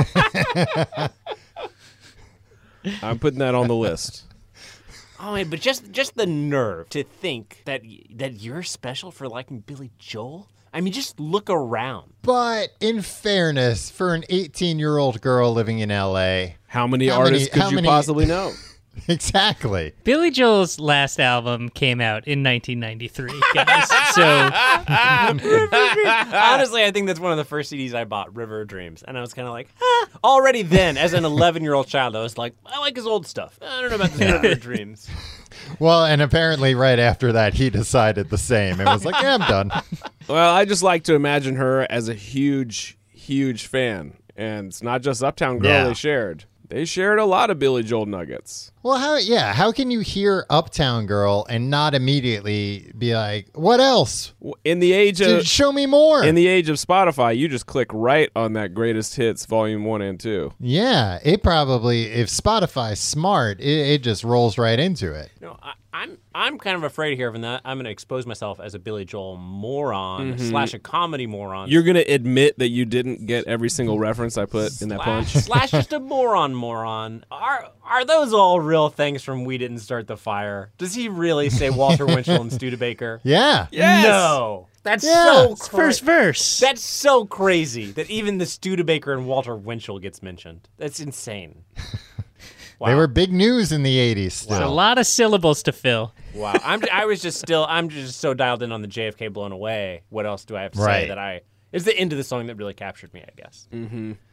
I'm putting that on the list. Oh, man, but just just the nerve to think that that you're special for liking Billy Joel. I mean, just look around. But in fairness, for an eighteen-year-old girl living in L A, How many How many- artists could how you many- possibly know? exactly. Billy Joel's last album came out in nineteen ninety-three, guys. So Honestly, I think that's one of the first C Ds I bought, River of Dreams. And I was kind of like, ah. Already then, as an eleven-year-old child, I was like, I like his old stuff. I don't know about this River of Dreams. Well, and apparently right after that, he decided the same and was like, yeah, I'm done. Well, I just like to imagine her as a huge, huge fan. And it's not just Uptown Girl Yeah. they shared. They shared a lot of Billy Joel nuggets. Well, how, yeah, how can you hear Uptown Girl and not immediately be like, what else? In the age Dude, of show me more. in the age of Spotify, you just click right on that greatest hits volume one and two. yeah, it probably, if Spotify's smart, it, it just rolls right into it. No, I, I'm I'm kind of afraid here of that. I'm going to expose myself as a Billy Joel moron slash a comedy moron. You're gonna admit that you didn't get every single reference I put in that slash, punch. slash just a moron moron. Are are those all real things from We Didn't Start the Fire? Does he really say Walter Winchell and Studebaker? Yeah. Yes! No. That's Yeah. so it's cra- first verse. That's so crazy that even the Studebaker and Walter Winchell gets mentioned. That's insane. Wow. They were big news in the eighties still. a lot of syllables to fill. Wow. I'm I was just still I'm just so dialed in on the J F K Blown Away. What else do I have to say Right. that I it's the end of the song that really captured me, I guess.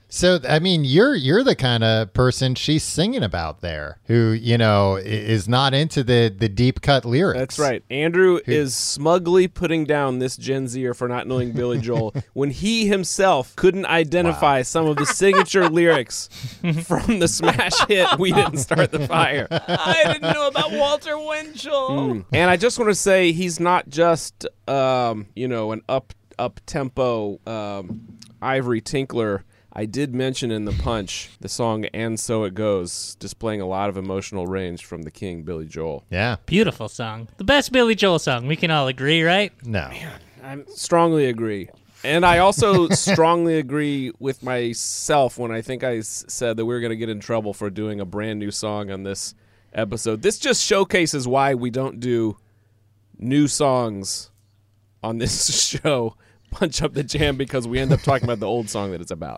So, I mean, you're you're the kind of person she's singing about there, who, you know, i- is not into the, the deep cut lyrics. That's right. Andrew is smugly putting down this Gen Zer for not knowing Billy Joel when he himself couldn't identify some of the signature lyrics from the smash hit "We Didn't Start the Fire." I didn't know about Walter Winchell. And I just want to say he's not just, um, you know, an up up tempo um, Ivory Tinkler. I did mention in the punch the song "And So It Goes," displaying a lot of emotional range from the king, Billy Joel. Yeah. Beautiful song. The best Billy Joel song. We can all agree, right? No. I strongly agree. And I also strongly agree with myself when I think I s- said that we were going to get in trouble for doing a brand new song on this episode. This just showcases why we don't do new songs on this show. Punch Up the Jam, because we end up talking about the old song that it's about.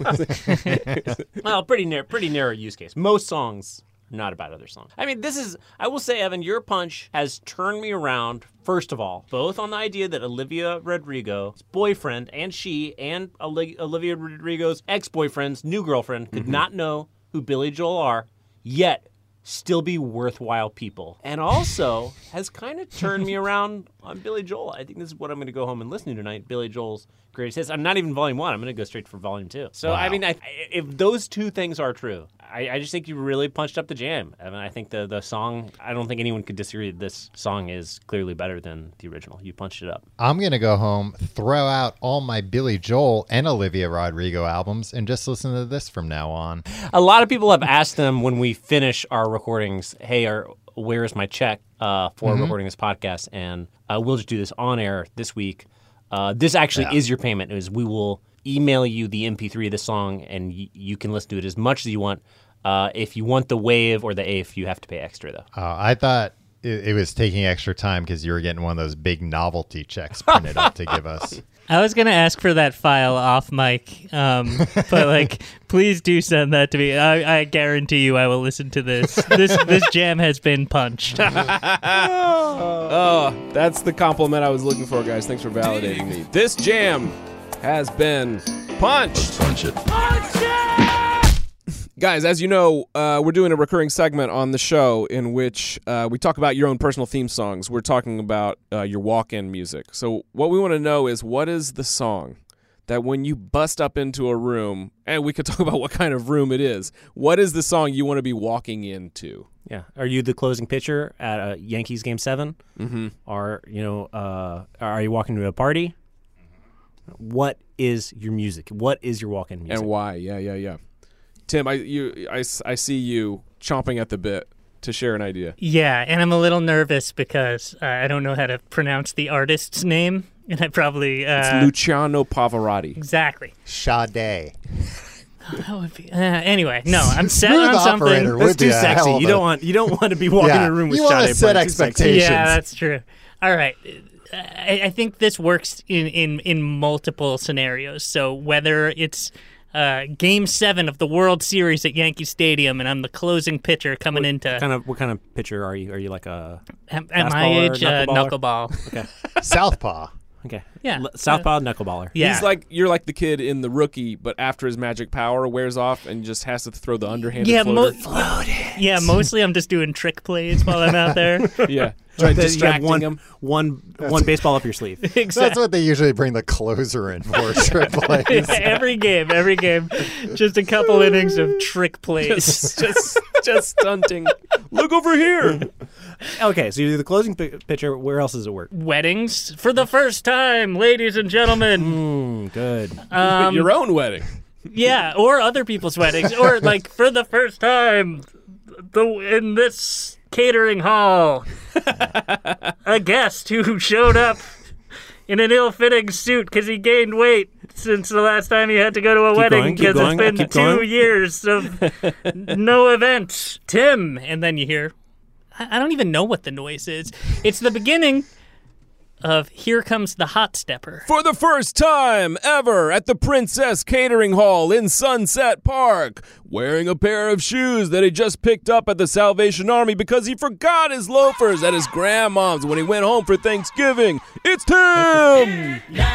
Well, pretty narrow, pretty narrow use case. Most songs are not about other songs. I mean, this is. I will say, Evan, your punch has turned me around. First of all, both on the idea that Olivia Rodrigo's boyfriend and she and Oli- Olivia Rodrigo's ex-boyfriend's new girlfriend could not know who Billy Joel are, yet still be worthwhile people. And also has kind of turned me around on Billy Joel. I think this is what I'm going to go home and listen to tonight, Billy Joel's greatest hits. I'm not even volume one. I'm going to go straight for volume two. So, I Wow. mean, I, if those two things are true, I, I just think you really punched up the jam. I mean, I think the, the song, I don't think anyone could disagree that this song is clearly better than the original. You punched it up. I'm going to go home, throw out all my Billy Joel and Olivia Rodrigo albums, and just listen to this from now on. A lot of people have asked them when we finish our recordings, hey, are, where is my check uh, for recording this podcast? And uh, we'll just do this on air this week. Uh, this actually Yeah. is your payment. Is we will email you the M P three of the song, and y- you can listen to it as much as you want. Uh, if you want the WAV or the A F, you have to pay extra, though. Uh, I thought it, it was taking extra time because you were getting one of those big novelty checks printed up to give us. I was gonna ask for that file off mic, um, but like, please do send that to me. I, I guarantee you, I will listen to this. This this jam has been punched. Oh, that's the compliment I was looking for, guys. Thanks for validating me. This jam has been punched. Punch it. Guys, as you know, uh, we're doing a recurring segment on the show in which uh, we talk about your own personal theme songs. We're talking about uh, your walk-in music. So what we want to know is, what is the song that when you bust up into a room, and we could talk about what kind of room it is, what is the song you want to be walking into? Yeah. Are you the closing pitcher at a Yankees game seven? Mm-hmm. Or, you know, uh, are you walking to a party? What is your music? What is your walk-in music? And why? Yeah, yeah, yeah. Tim, I, you, I, I see you chomping at the bit to share an idea. Yeah, and I'm a little nervous because uh, I don't know how to pronounce the artist's name, and I probably uh, It's Luciano Pavarotti. exactly. Sade. That would be uh, anyway. No, I'm set Smooth on something. operator That's would be too a sexy. hell of You a- don't want you don't want to be walking Yeah, in a room with you wanna Sade set Plant. Too sexy. expectations. Yeah, that's true. All right. I, I think this works in, in, in multiple scenarios. So whether it's uh, Game Seven of the World Series at Yankee Stadium, and I'm the closing pitcher coming into. What kind of what kind of pitcher are you? Are you like a At, at my fastballer, age, uh, knuckleballer? knuckleball. okay? Southpaw. Okay. Yeah. L- Southpaw knuckleballer. Yeah. He's like, you're like the kid in The Rookie, but after his magic power wears off and just has to throw the underhanded yeah, mo- floater. yeah. Mostly, I'm just doing trick plays while I'm out there. yeah, try You have distracting one, him. one, one baseball up your sleeve. Exactly. That's what they usually bring the closer in for, trick plays. every game, every game, just a couple innings of trick plays. Just, just, just stunting. Look over here. Okay, so you're the closing pi- pitcher. Where else does it work? Weddings for the first time, ladies and gentlemen. Mm, good. Um, Your own wedding. Yeah, or other people's weddings, or like for the first time, the in this catering hall, a guest who showed up in an ill-fitting suit because he gained weight since the last time he had to go to a Keep wedding going, keep because it's going, been keep two going. years of no event. Tim, and then you hear, I I don't even know what the noise is. It's the beginning of Here Comes the Hot Stepper. For the first time ever at the Princess Catering Hall in Sunset Park, wearing a pair of shoes that he just picked up at the Salvation Army because he forgot his loafers at his grandma's when he went home for Thanksgiving. It's Tim!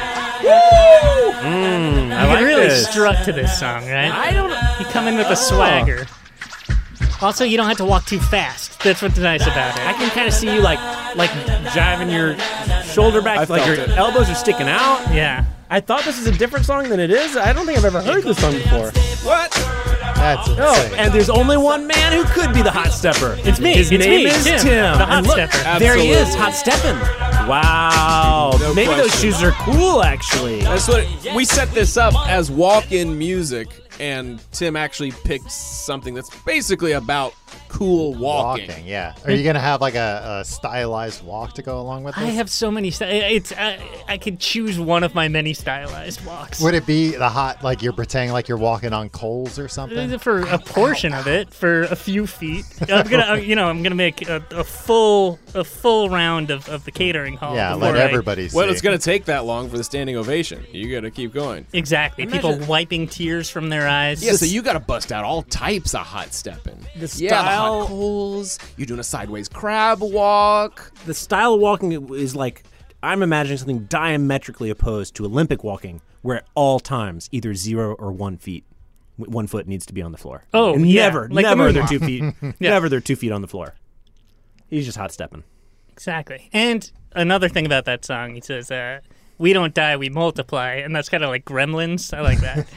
Mm, I You like can really this. strut to this song, right? I don't. You come in with a swagger. Also, you don't have to walk too fast. That's what's nice about I it. can kind of see you like like jiving your shoulder back, I like your felt it. elbows are sticking out. Yeah. I thought this was a different song than it is. I don't think I've ever heard this song before. What? That's insane. Oh, and there's only one man who could be the hot stepper. It's me. His It's name me, is Tim, Tim. the hot And look, stepper. there he is, Absolutely. hot stepping. Wow. No Maybe those question. shoes are cool, actually. That's what we set this up as walk-in music, and Tim actually picked something that's basically about cool walking. Walking, yeah. Are you gonna have like a, a stylized walk to go along with this? I have so many. St- it's I, I could choose one of my many stylized walks. Would it be the hot, like you're pretending like you're walking on coals or something? For a portion of it, for a few feet, I'm gonna, uh, you know, I'm gonna make a, a full, a full round of, of the catering hall. Yeah, before let I- everybody see. Well, it's going to take that long for the standing ovation. You got to keep going. Exactly. People wiping tears from their eyes. Yeah, so you got to bust out all types of hot stepping. The Yeah, the style- hot coals. You're doing a sideways crab walk. The style of walking is like, I'm imagining something diametrically opposed to Olympic walking, where at all times, either zero or one feet, w- one foot needs to be on the floor. Oh, and yeah, never, like the never are there moonwalk. two feet. Never they're two feet on the floor. He's just hot stepping. Exactly. And another thing about that song, he says, uh, "We don't die, we multiply," and that's kind of like Gremlins. I like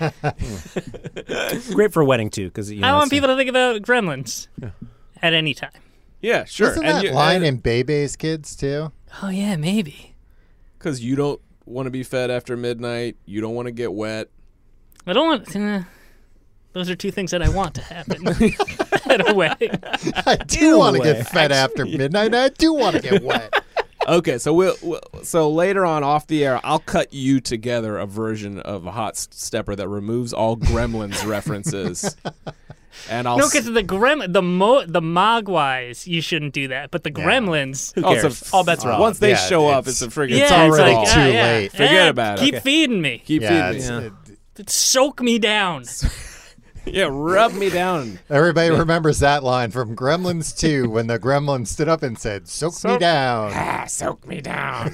that. Great for a wedding too, because you know, I want it's a- people to think about Gremlins at any time. Yeah, sure. Isn't that you, line in Bebe's Kids too? Oh yeah, maybe. Because you don't want to be fed after midnight. You don't want to get wet. I don't want. Uh, those are two things that I want to happen at a wedding. I do want to way. get fed after midnight. I do want to get wet. Okay, so we'll, we'll so later on off the air, I'll cut you together a version of a hot stepper that removes all Gremlins references, and I'll No, s- because the grem the mo the Mogwais, you shouldn't do that. But the Gremlins, Who Oh, it's a cares? f- all bets are off. once they Yeah, show up, it's- it's a friggin' it's yeah, already like, too ah, yeah. late. Forget Eh, about it. Keep Okay. feeding me. keep Yeah, feeding it's, me. it- Soak me down. Yeah, rub me down. everybody remembers that line from Gremlins two when the Gremlin stood up and said, "Soak me down." Ah, soak me down.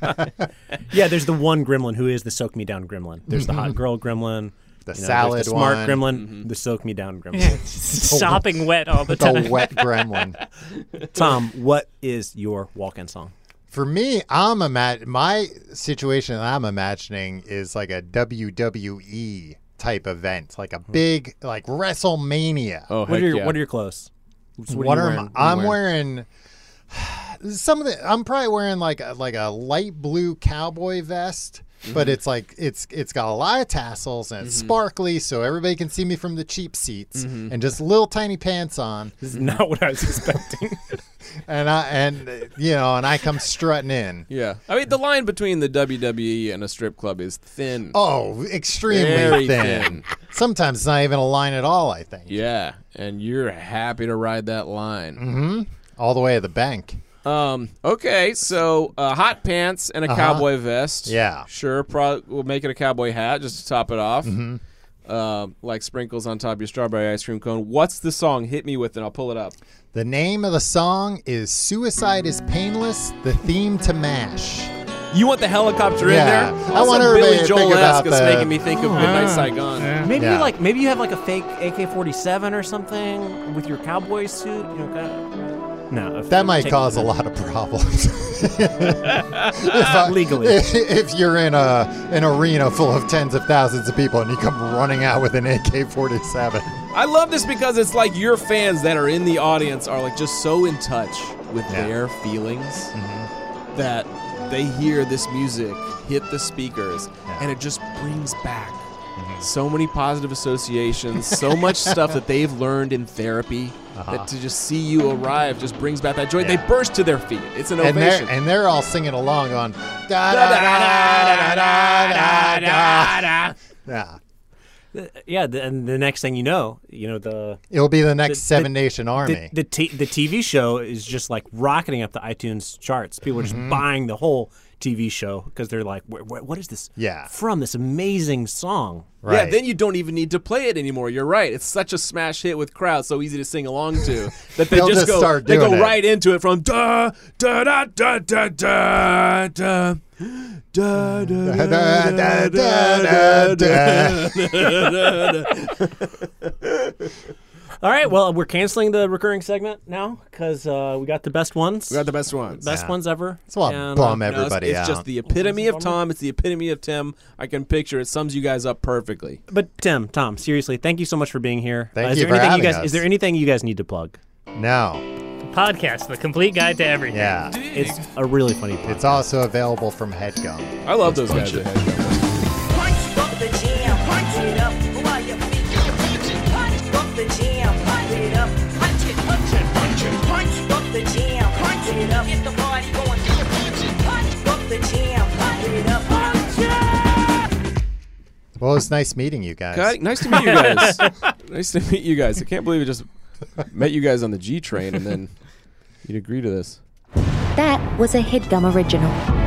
Yeah, there's the one gremlin who is the soak me down gremlin. There's the hot girl gremlin, The you know, salad there's the smart one. gremlin, the soak me down gremlin. Sopping wet all the time. The wet Gremlin. Tom, what is your walk-in song? For me, I'm imag- my situation that I'm imagining is like a W W E type event, like a big like WrestleMania. Oh, What heck are your yeah. What are your clothes? So what are are you my- wearing? What are you I'm wearing? Some of the I'm probably wearing like a, like a light blue cowboy vest, but it's like it's it's got a lot of tassels and it's sparkly, so everybody can see me from the cheap seats, and just little tiny pants on, This is not what I was expecting. and I and uh, you know, and I come strutting in. Yeah, I mean the line between the W W E and a strip club is thin. Oh, extremely Very thin. thin. Sometimes it's not even a line at all. I think Yeah, and you're happy to ride that line. all the way to the bank. Um. Okay, so uh, hot pants and a Uh-huh. cowboy vest. Yeah. Sure. Pro- we'll make it a cowboy hat just to top it off. Mm-hmm. Um, like sprinkles on top of your strawberry ice cream cone. What's the song? Hit me with it. I'll pull it up. The name of the song is "Suicide Is Painless," the theme to MASH. You want the helicopter in Yeah. there? I Also, want everybody Billy to Joel think about esque is the- making me think of Midnight Saigon. Maybe Yeah. you like maybe you have like a fake A K forty-seven or something with your cowboy suit. You know, kind of, no, if- That might take- cause a lot of problems. If I- Legally. if, if you're in a an arena full of tens of thousands of people and you come running out with an A K forty-seven. I love this because it's like your fans that are in the audience are like just so in touch with Yeah. their feelings that they hear this music hit the speakers and it just brings back so many positive associations, so much stuff that they've learned in therapy that to just see you arrive just brings back that joy. They Yeah. burst to their feet. It's an And they're, ovation. and they're all singing along on da da da da da da da. Yeah. Yeah, the, and the next thing you know, you know the It'll be the next The- Seven the- Nation Army. the the, t- the T V show is just like rocketing up the iTunes charts. People are just buying the whole T V show because they're like, where, where, "What is this Yeah. from? This amazing song." right. Yeah, then you don't even need to play it anymore. You're right. It's such a smash hit with crowds, so easy to sing along to that they They'll just, just go start they go doing it. right into it from da da da da da da da. Da, da, da, Da, da, da, da, da, da, da. All right, well, we're canceling the recurring segment now because uh, we got the best ones. We got the best ones. best Yeah. ones ever. It's a lot And, bum uh, No, it's- everybody it's out. just the epitome of Bummer. Tom. It's the epitome of Tim. I can picture it. Sums you guys up perfectly. But Tim, Tom, seriously, thank you so much for being here. Thank Uh, is you there for anything you having guys? us. Is there anything you guys need to plug? No. Podcast, the complete guide to everything. Yeah. It's a really funny podcast. It's also available from HeadGum. I love those Let's guys. punch That it. had Punch up the jam, punch it up while your feet. Punch up the jam, punch it up, punch it, punch it, punch it. Punch up the jam, punch it up, get the party going. Punch up the jam, punch it up, punch it. Well, it's nice meeting you guys. Okay, nice to meet you guys. Nice to meet you guys. I can't believe it just met you guys on the G train and then you'd agree to this. That was a HeadGum original.